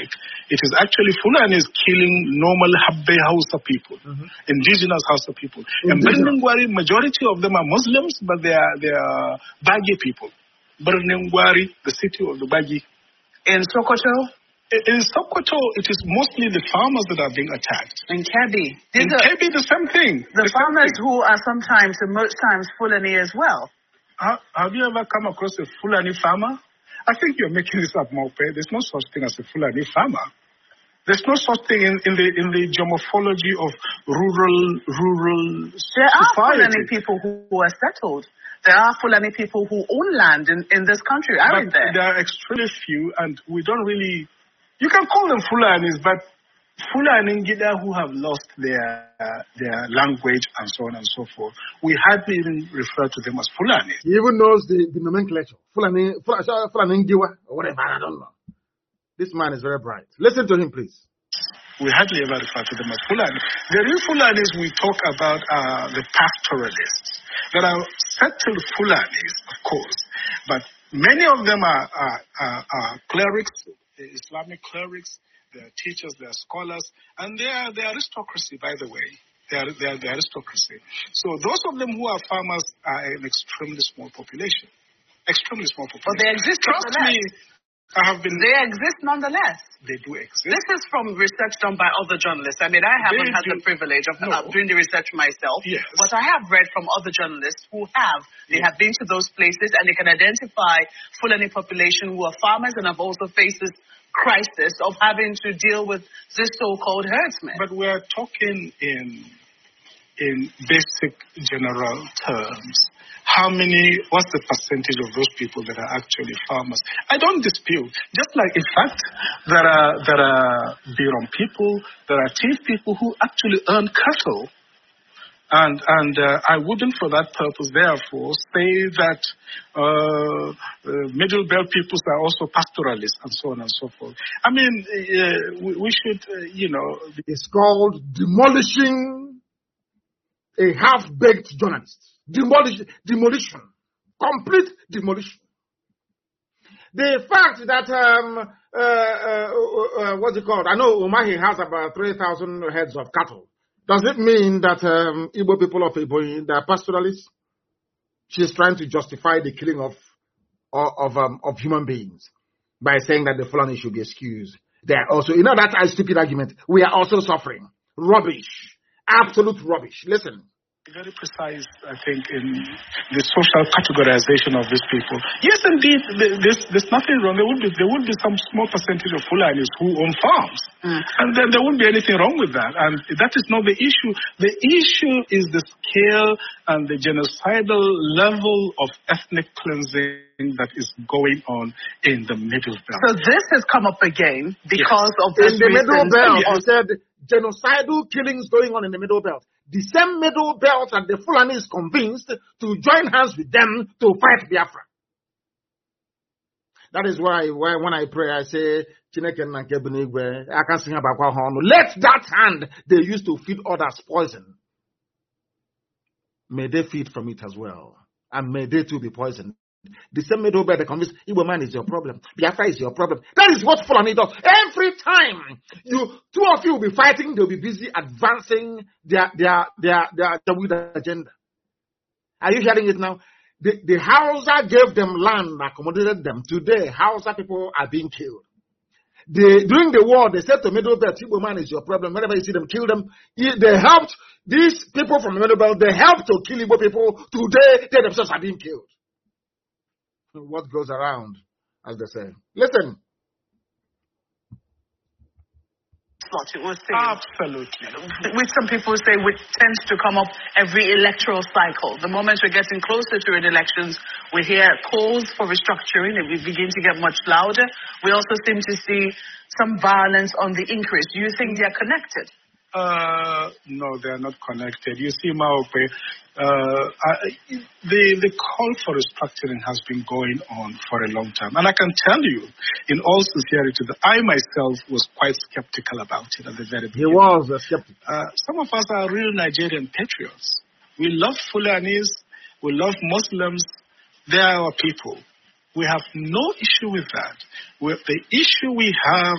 It is actually Fulanis killing normal Habbe Hausa people, mm-hmm. indigenous Hausa people. Indigenous. And Birningwari, majority of them are Muslims, but they are, they are Bagi people. Birningwari, the city of the Bagi. In Sokoto? In Sokoto, it is mostly the farmers that are being attacked. In Kebbi? In Kebbi, the same thing. The, the farmers thing. who are sometimes, and most times, Fulani as well. Uh, have you ever come across a Fulani farmer? I think you're making this up, Maupe. There's no such thing as a Fulani farmer. There's no such thing in, in the in the geomorphology of rural rural There society. are Fulani people who, who are settled. There are Fulani people who own land in, in this country, aren't but there? There are extremely few, and we don't really... You can call them Fulanis, but Fulani Ngida who have lost their uh, their language and so on and so forth, we hardly even refer to them as Fulani. He even knows the, the nomenclature. Fulani, Fulani Ngiwa, or whatever, I don't know. This man is very bright. Listen to him, please. We hardly ever refer to them as Fulani. The real Fulanis we talk about are the pastoralists. There are settled Fulanis, of course, but many of them are, are, are, are clerics, Islamic clerics. They are teachers, they are scholars, and they are the aristocracy, by the way. They are, they are the aristocracy. So those of them who are farmers are an extremely small population. Extremely small population. But they exist. Trust me, I have been... They exist nonetheless. They do exist. This is from research done by other journalists. I mean, I haven't they had do. the privilege of no. uh, doing the research myself. Yes. But I have read from other journalists who have. They yes. have been to those places and they can identify Fulani population who are farmers and have also faced this crisis of having to deal with this so-called herdsmen. But we're talking in in basic general terms. How many, what's the percentage of those people that are actually farmers? I don't dispute. Just like, in fact, there are there are Birom people, there are chief people who actually earn cattle. And and uh, I wouldn't, for that purpose, therefore, say that uh, uh, Middle Belt peoples are also pastoralists and so on and so forth. I mean, uh, we, we should, uh, you know... It's called demolishing a half-baked journalist. Demolish, demolition. Complete demolition. The fact that, um, uh, uh, uh, what's it called? I know Umahi has about three thousand heads of cattle. Does it mean that um, Igbo people of Igbo, they are pastoralists? She's trying to justify the killing of of um, of human beings by saying that the Fulani should be excused. They are also, you know, that's a stupid argument. We are also suffering. Rubbish. Absolute rubbish. Listen. Very precise, I think, in the social categorization of these people. Yes, indeed, there's, there's nothing wrong. There would be there would be some small percentage of Fulanis who own farms, mm. and then there wouldn't be anything wrong with that. And that is not the issue. The issue is the scale and the genocidal level of ethnic cleansing that is going on in the Middle Belt. So this has come up again because yes. of this in the recent, Middle Belt. Yes. You said genocidal killings going on in the Middle Belt. The same Middle Belt that the Fulani is convinced to join hands with them to fight Biafra. That is why, why when I pray, I say, I can sing about let that hand they used to feed others poison. May they feed from it as well. And may they too be poisoned. The same Middle Belt, they convince Igbo man is your problem. Biafra is your problem. That is what Fulani does. Every time you, two of you will be fighting, they'll be busy advancing their their their their, their agenda. Are you hearing it now? The, the Hausa gave them land, accommodated them. Today, Hausa people are being killed. They, during the war, they said to Middle Belt, Igbo man is your problem. Whenever you see them, kill them. They helped, these people from the Middle Belt, they helped to kill Igbo people. Today, they themselves are being killed. What goes around, as they say. Listen. Absolutely. Which some people say which tends to come up every electoral cycle. The moment we're getting closer to the elections, we hear calls for restructuring and we begin to get much louder. We also seem to see some violence on the increase. Do you think they're connected? Uh, no, they are not connected. You see, Maope, uh, I, the the call for restructuring has been going on for a long time. And I can tell you, in all sincerity, that I myself was quite skeptical about it at the very beginning. He was a skeptic. Uh, some of us are real Nigerian patriots. We love Fulanis. We love Muslims. They are our people. We have no issue with that. We're, the issue we have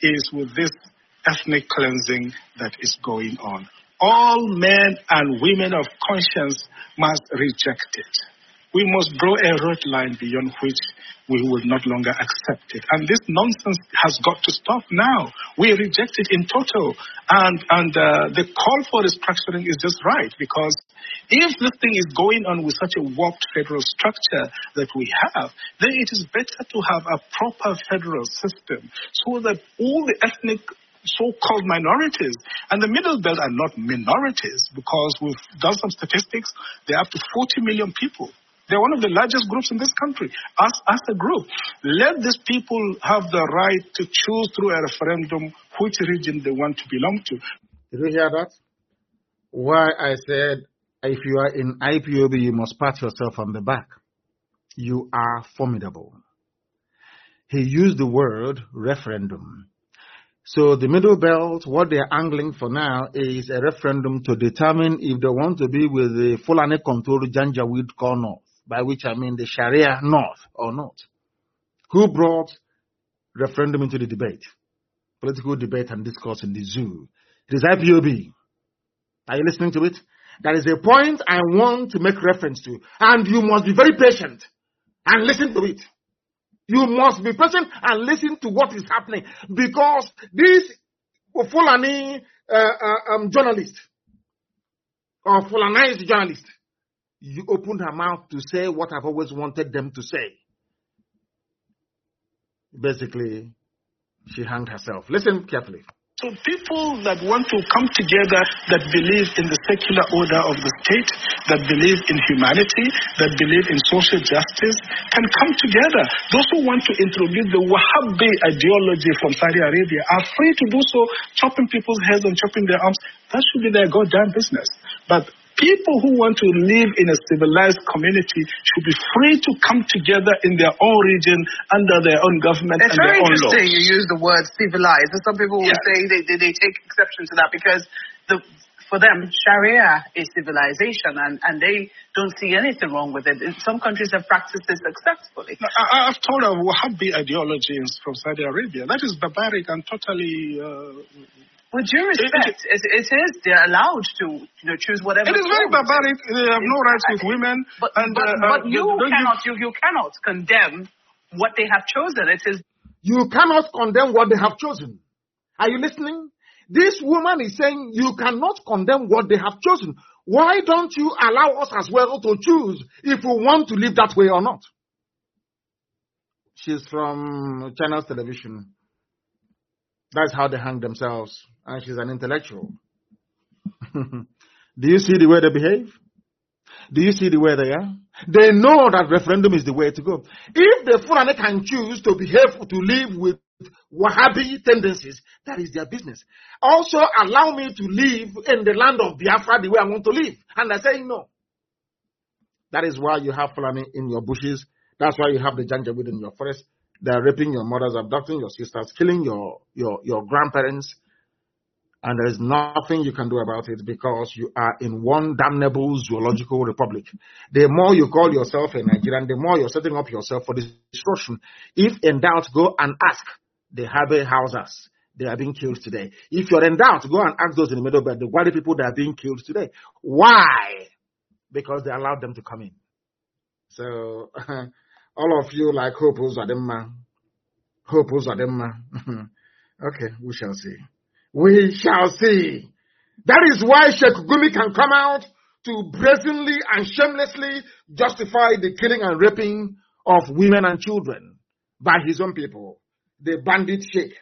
is with this ethnic cleansing that is going on. All men and women of conscience must reject it. We must draw a red line beyond which we will not longer accept it. And this nonsense has got to stop now. We reject it in total. And, and uh, the call for restructuring is just right, because if this thing is going on with such a warped federal structure that we have, then it is better to have a proper federal system so that all the ethnic so-called minorities, and the Middle Belt are not minorities, because we've done some statistics, they're up to forty million people. They're one of the largest groups in this country. As, as a group, let these people have the right to choose through a referendum which region they want to belong to. Did you hear that? Why I said, if you are in I P O B, you must pat yourself on the back. You are formidable. He used the word referendum. So the Middle Belt, what they're angling for now is a referendum to determine if they want to be with the Fulani-controlled Janjaweed core north, by which I mean the Sharia north or not. Who brought referendum into the debate? Political debate and discourse in the zoo. It is I P O B. Are you listening to it? That is a point I want to make reference to. And you must be very patient and listen to it. You must be patient and listen to what is happening, because this Fulani uh, uh, um, journalist or Fulanized journalist, you opened her mouth to say what I've always wanted them to say. Basically, she hanged herself. Listen carefully. So people that want to come together, that believe in the secular order of the state, that believe in humanity, that believe in social justice, can come together. Those who want to introduce the Wahhabi ideology from Saudi Arabia are free to do so, chopping people's heads and chopping their arms. That should be their goddamn business. But people who want to live in a civilized community should be free to come together in their own region under their own government it's and their own laws. It's very interesting you use the word civilized. And some people will yeah. say they, they, they take exception to that because the, for them, Sharia is civilization, and, and they don't see anything wrong with it. Some countries have practiced it successfully. I, I've told of Wahhabi ideology from Saudi Arabia. That is barbaric and totally... Uh, With due respect, it, it, it is, they're allowed to you know, choose whatever. It is very barbaric. They have no rights with women. But, and, but, uh, but you, uh, cannot, you, you cannot condemn what they have chosen. It is. You cannot condemn what they have chosen. Are you listening? This woman is saying you cannot condemn what they have chosen. Why don't you allow us as well to choose if we want to live that way or not? She's from Channels Television. That's how they hang themselves. And she's an intellectual. Do you see the way they behave? Do you see the way they are? They know that referendum is the way to go. If the Fulani can choose to behave, to live with Wahhabi tendencies, that is their business. Also, allow me to live in the land of Biafra the way I want to live. And they're saying no. That is why you have Fulani in your bushes. That's why you have the Janjaweed in your forest. They're raping your mothers, abducting your sisters, killing your, your, your grandparents. And there is nothing you can do about it because you are in one damnable zoological republic. The more you call yourself a Nigerian, the more you're setting up yourself for destruction. If in doubt, go and ask the Habe Hausas. They are being killed today. If you're in doubt, go and ask those in the Middle Belt, the Gwari people that are being killed today. Why? Because they allowed them to come in. So... all of you like Hope Uzodimma. Hope Uzodimma. Okay, we shall see. We shall see. That is why Sheikh Gumi can come out to brazenly and shamelessly justify the killing and raping of women and children by his own people, the bandit Sheikh.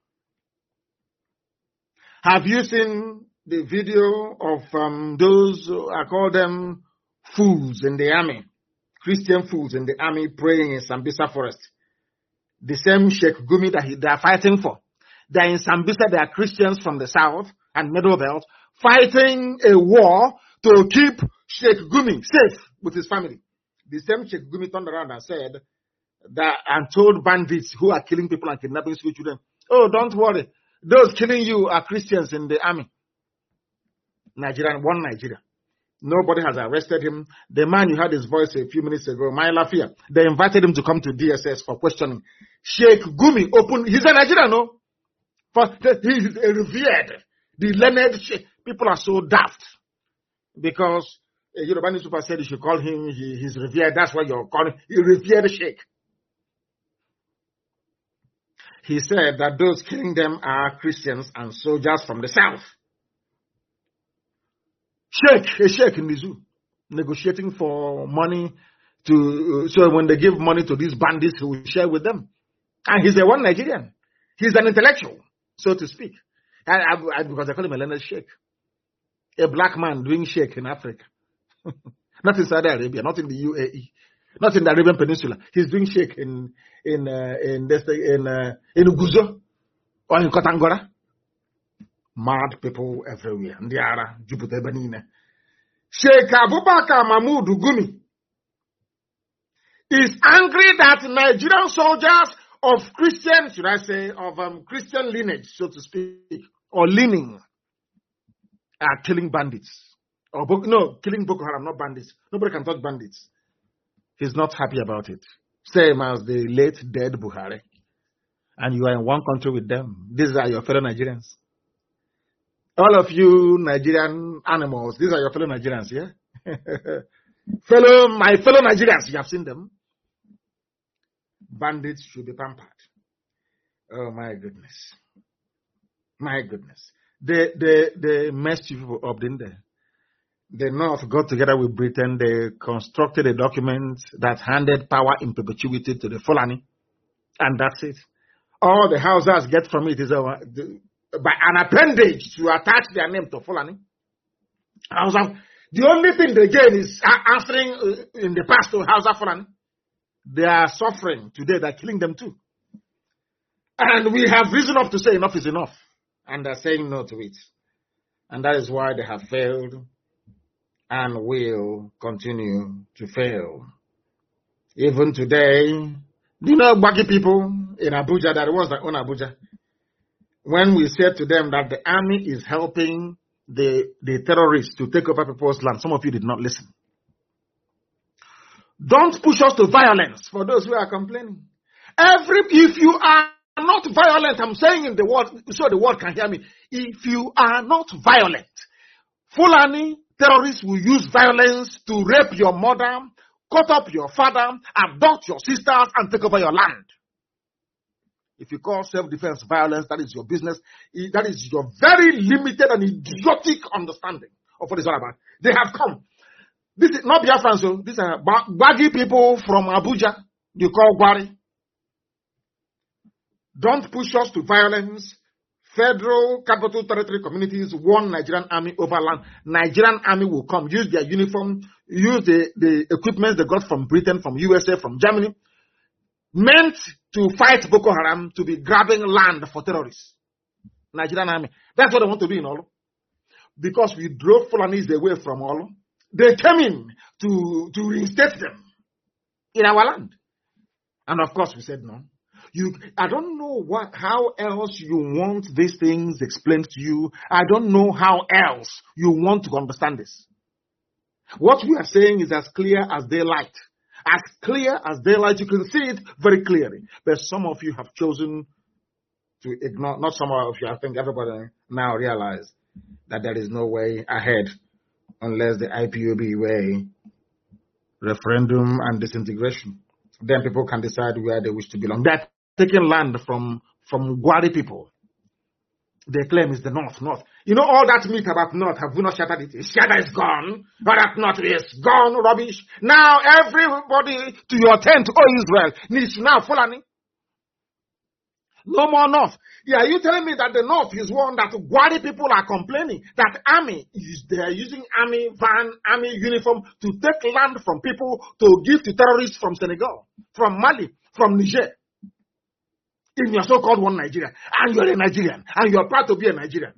Have you seen the video of um, those, I call them fools in the army? Christian fools in the army praying in Sambisa forest. The same Sheikh Gumi that he, they are fighting for. They are in Sambisa, they are Christians from the south and Middle Belt fighting a war to keep Sheikh Gumi safe with his family. The same Sheikh Gumi turned around and said that and told bandits who are killing people and kidnapping school children, oh, don't worry. Those killing you are Christians in the army. Nigerian, one Nigeria. Nobody has arrested him. The man you heard his voice a few minutes ago, Mai Lafia, they invited him to come to D S S for questioning. Sheikh Gumi opened, he's a Nigerian, no? For he is revered. The learned sheikh. People are so daft because uh, Yoruba newspaper said you should call him. He, he's revered. That's why you're calling him. He revered sheikh. He said that those killing them are Christians and soldiers from the south. Sheikh, a sheikh in the zoo, negotiating for money to, uh, so when they give money to these bandits, he will share with them. And he's a one Nigerian. He's an intellectual, so to speak. And I, I, because I call him a learned sheikh. A black man doing sheikh in Africa. Not in Saudi Arabia, not in the U A E, not in the Arabian Peninsula. He's doing sheikh in in uh, in this in uh, in Uguzo or in Kotangora. Mad people everywhere. Ndiara, Jupiter Benine. Sheikh Abubakar Mahmoud Gumi is angry that Nigerian soldiers of Christian, should I say, of um, Christian lineage, so to speak, or leaning, are killing bandits. Or no, killing Boko Haram, not bandits. Nobody can touch bandits. He's not happy about it. Same as the late dead Buhari. And you are in one country with them. These are your fellow Nigerians. All of you Nigerian animals, these are your fellow Nigerians, yeah? fellow, my fellow Nigerians, you have seen them. Bandits should be pampered. Oh my goodness. My goodness. They, they, they messed you up, didn't they? The North got together with Britain. They constructed a document that handed power in perpetuity to the Fulani. And that's it. All the Hausas get from it is a, the, by an appendage to attach their name to Fulani. Hausa, the only thing they gain is answering uh, in the past to Hausa Fulani. They are suffering today. They're killing them too. And we have reason enough to say enough is enough. And they're saying no to it. And that is why they have failed and will continue to fail. Even today, do you know Bagi people in Abuja, that was that own Abuja? When we said to them that the army is helping the, the terrorists to take over people's land, some of you did not listen. Don't push us to violence for those who are complaining. Every, if you are not violent, I'm saying in the word, so the world can hear me. If you are not violent, Fulani terrorists will use violence to rape your mother, cut up your father, abduct your sisters, and take over your land. If you call self-defense violence, that is your business. That is your very limited and idiotic understanding of what it's all about. They have come. This is not Biafran, so these are baggy people from Abuja. You call Gwari. Don't push us to violence. Federal Capital Territory communities won Nigerian army over land. Nigerian army will come, use their uniform, use the, the equipment they got from Britain, from U S A, from Germany, meant to fight Boko Haram, to be grabbing land for terrorists. Nigerian army. That's what they want to do in Olu. Because we drove Fulanis away from Olu, they came in to, to reinstate them in our land. And of course we said no. You, I don't know what, how else you want these things explained to you. I don't know how else you want to understand this. What we are saying is as clear as daylight. As clear as daylight, you can see it very clearly. But some of you have chosen to ignore, not some of you, I think everybody now realize that there is no way ahead unless the I P O B way, referendum and disintegration. Then people can decide where they wish to belong. That taking land from, from Gwari people. They claim is the North, North. You know all that myth about North, have we not shattered it? Shatter is gone. All that North is gone, rubbish. Now everybody to your tent, oh Israel, needs now Fulani. No more North. Yeah, you telling me that the North is one that Gwari people are complaining that army is, they are using army van, army uniform to take land from people to give to terrorists from Senegal, from Mali, from Niger. In your so-called one Nigeria, and you're a Nigerian, and you're proud to be a Nigerian.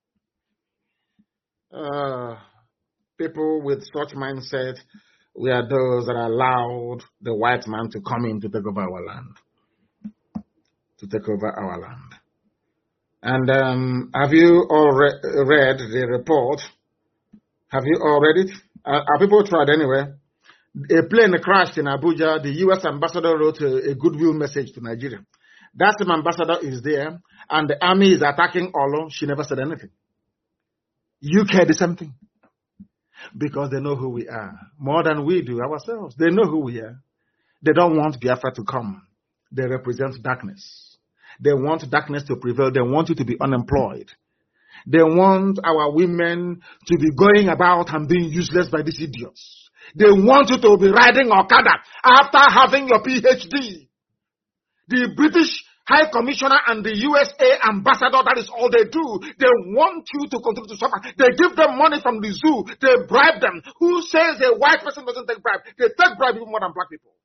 Uh, people with such mindset, we are those that allowed the white man to come in to take over our land. To take over our land. And um, have you all re- read the report? Have you all read it? Uh, are people tried anyway? A plane crashed in Abuja. The U S ambassador wrote a, a goodwill message to Nigeria. That same ambassador is there, and the army is attacking Olo. She never said anything. U K, the same thing. Because they know who we are. More than we do ourselves. They know who we are. They don't want Biafra to come. They represent darkness. They want darkness to prevail. They want you to be unemployed. They want our women to be going about and being useless by these idiots. They want you to be riding Okada after having your P H D. The British High Commissioner and the U S A Ambassador, that is all they do. They want you to continue to suffer. They give them money from the zoo. They bribe them. Who says a white person doesn't take bribe? They take bribe even more than black people.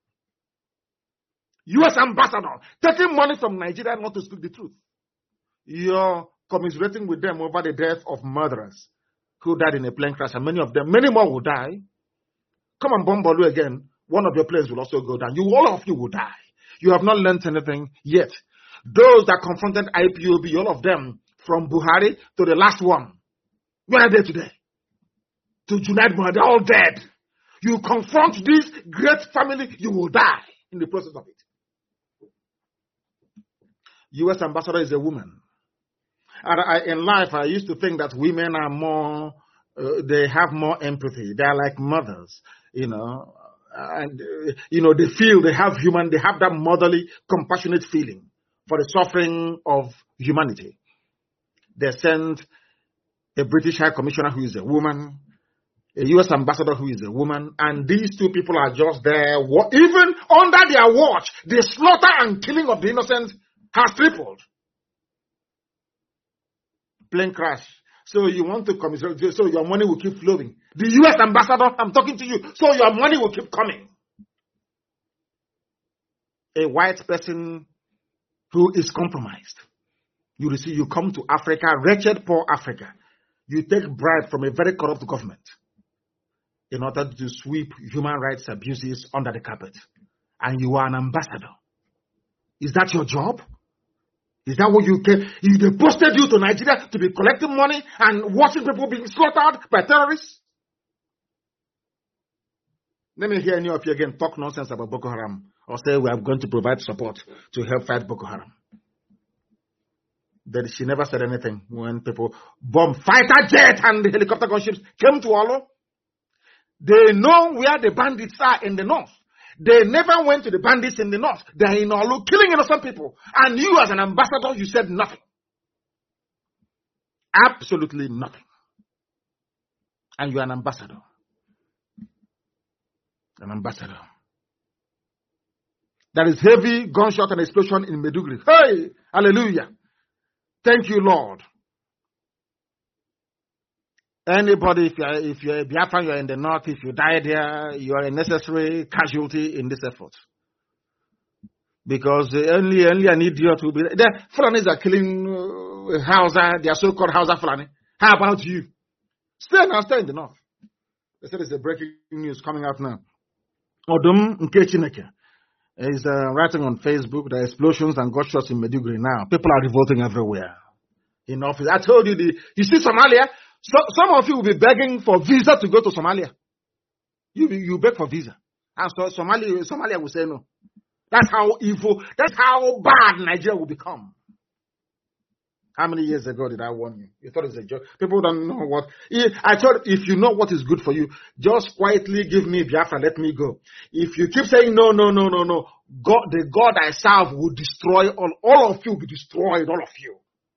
U S Ambassador, taking money from Nigeria not to speak the truth. You're commiserating with them over the death of murderers who died in a plane crash, and many of them, many more will die. Come and bomb Bolu again. One of your planes will also go down. You, all of you will die. You have not learned anything yet. Those that confronted I P O B, all of them, from Buhari to the last one, where are they today? To Junaid Buhari, they're all dead. You confront this great family, you will die in the process of it. U S Ambassador is a woman. And I, in life, I used to think that women are more, uh, they have more empathy. They are like mothers, you know, and, uh, you know, they feel, they have human, they have that motherly, compassionate feeling for the suffering of humanity. They sent a British High Commissioner who is a woman, a U S Ambassador who is a woman, and these two people are just there. Even under their watch, the slaughter and killing of the innocent has tripled. Plane crash. So you want to commiserate, so your money will keep flowing. The U S Ambassador, I'm talking to you, so your money will keep coming. A white person who is compromised. You receive, you come to Africa, wretched poor Africa. You take bribe from a very corrupt government in order to sweep human rights abuses under the carpet. And you are an ambassador. Is that your job? Is that what you can? They posted you to Nigeria to be collecting money and watching people being slaughtered by terrorists? Let me hear any of you again talk nonsense about Boko Haram or say we are going to provide support to help fight Boko Haram. But she never said anything when people bomb fighter jet and the helicopter gunships came to Olo. They know where the bandits are in the north. They never went to the bandits in the north. They are in Olo killing innocent people. And you as an ambassador, you said nothing. Absolutely nothing. And you are an ambassador. An ambassador. There is heavy gunshot and explosion in Maiduguri. Hey! Hallelujah. Thank you, Lord. Anybody, if you're, if you're a Biafran, you're in the north, if you die there, you are a necessary casualty in this effort. Because only, only an idiot will be there. The Fulanis are killing uh, Hausa, they are so-called Hausa Fulani. How about you? Stay now, stay in the north. They said there's a breaking news coming out now. Odum Nkechineke is uh, writing on Facebook the explosions and gunshots in Maiduguri now. People are revolting everywhere. In office. I told you, the, you see Somalia? So, some of you will be begging for visa to go to Somalia. You you beg for visa. And so Somalia, Somalia will say no. That's how evil, that's how bad Nigeria will become. How many years ago did I warn you? You thought it was a joke. People don't know what. I thought if you know what is good for you, just quietly give me Biafra, let me go. If you keep saying no, no, no, no, no, God, the God I serve will destroy all, all of you will be destroyed, all of you.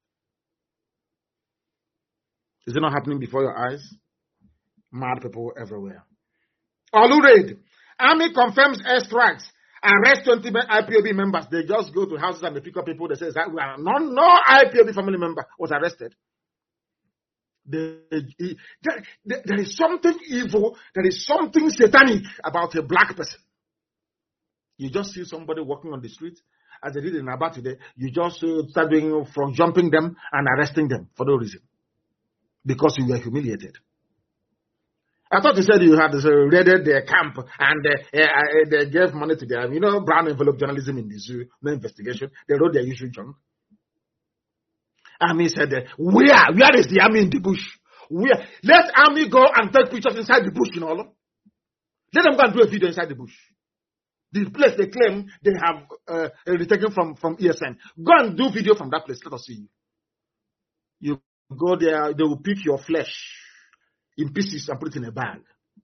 Is it not happening before your eyes? Mad people everywhere. Olu raid. Army confirms airstrikes. Arrest twenty I P O B members. They just go to houses and they pick up people. They say, that we are no, no I P O B family member was arrested. They, they, there, there is something evil. There is something satanic about a black person. You just see somebody walking on the street, as they did in Aba today. You just uh, start doing from jumping them and arresting them for no reason. Because you were humiliated. I thought you said you had uh, raided their camp and uh, uh, they gave money to them. You know, brown envelope journalism in the zoo, no investigation. They wrote their usual junk. Army said, uh, where? Where is the army in the bush? Where? Let army go and take pictures inside the bush, you know. Let them go and do a video inside the bush. The place they claim they have uh, retaken from, from E S N. Go and do video from that place. Let us see you. You go there, they will pick your flesh in pieces and put it in a bag.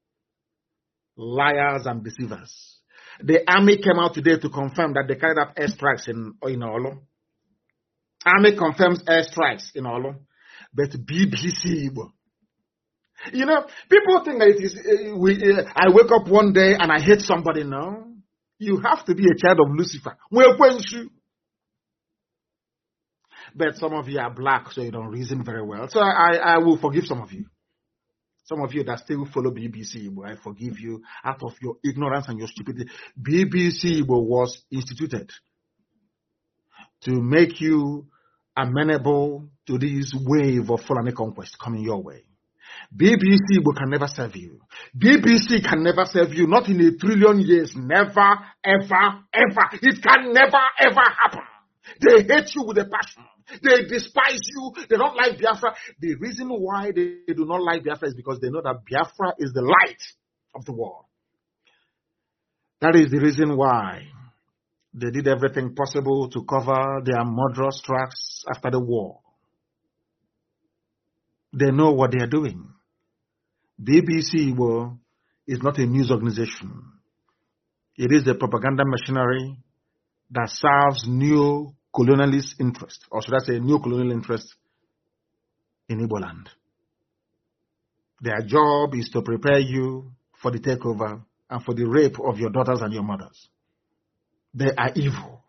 Liars and deceivers. The army came out today to confirm that they carried out airstrikes in, in Olo. Army confirms airstrikes in Olo. But B B C, you know, people think that it is, uh, we, uh, I wake up one day and I hate somebody. No. You have to be a child of Lucifer. But some of you are black, so you don't reason very well. So I, I will forgive some of you. Some of you that still follow B B C, I forgive you out of your ignorance and your stupidity. B B C was instituted to make you amenable to this wave of Fulani conquest coming your way. B B C can never serve you. B B C can never serve you, not in a trillion years. Never, ever, ever. It can never, ever happen. They hate you with a passion. They despise you. They don't like Biafra. The reason why they do not like Biafra is because they know that Biafra is the light of the world. That is the reason why they did everything possible to cover their murderous tracks after the war. They know what they are doing. B B C well, is not a news organization. It is a propaganda machinery that serves neo-colonialist interest, or should I say neo-colonial interest in Igbo land. Their job is to prepare you for the takeover and for the rape of your daughters and your mothers. They are evil.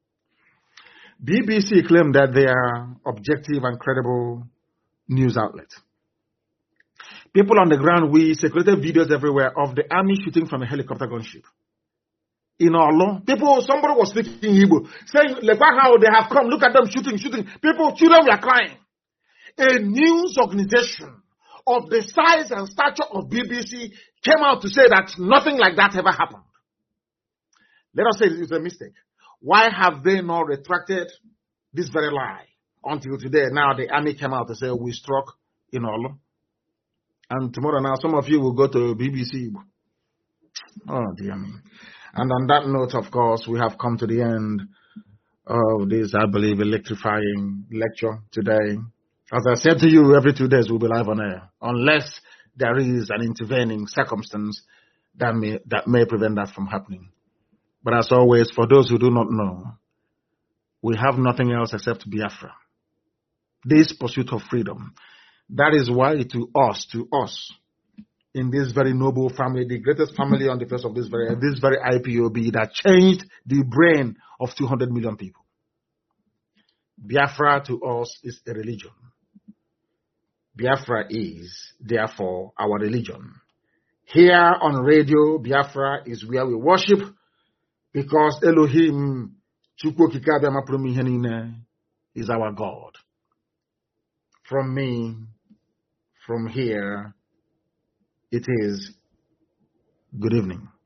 B B C claim that they are objective and credible news outlet. People on the ground, we circulated videos everywhere of the army shooting from a helicopter gunship. In Olo, people, somebody was speaking Igbo, saying, look at how they have come, look at them shooting, shooting. People, children were crying. A news organization of the size and stature of B B C came out to say that nothing like that ever happened. Let us say it's a mistake. Why have they not retracted this very lie? Until today, now the army came out to say we struck in Olo. And tomorrow now, some of you will go to B B C. Oh, dear me. And on that note, of course, we have come to the end of this, I believe, electrifying lecture today. As I said to you, every two days we'll be live on air, unless there is an intervening circumstance that may, that may prevent that from happening. But as always, for those who do not know, we have nothing else except Biafra. This pursuit of freedom. That is why to us, to us, in this very noble family, the greatest family on the face of this very, this very I P O B that changed the brain of two hundred million people. Biafra to us is a religion. Biafra is, therefore, our religion. Here on radio, Biafra is where we worship because Elohim, Chukwu Okike Abiama Pụrụ Ime Ihe Niile, is our God. From me, from here, it is good evening.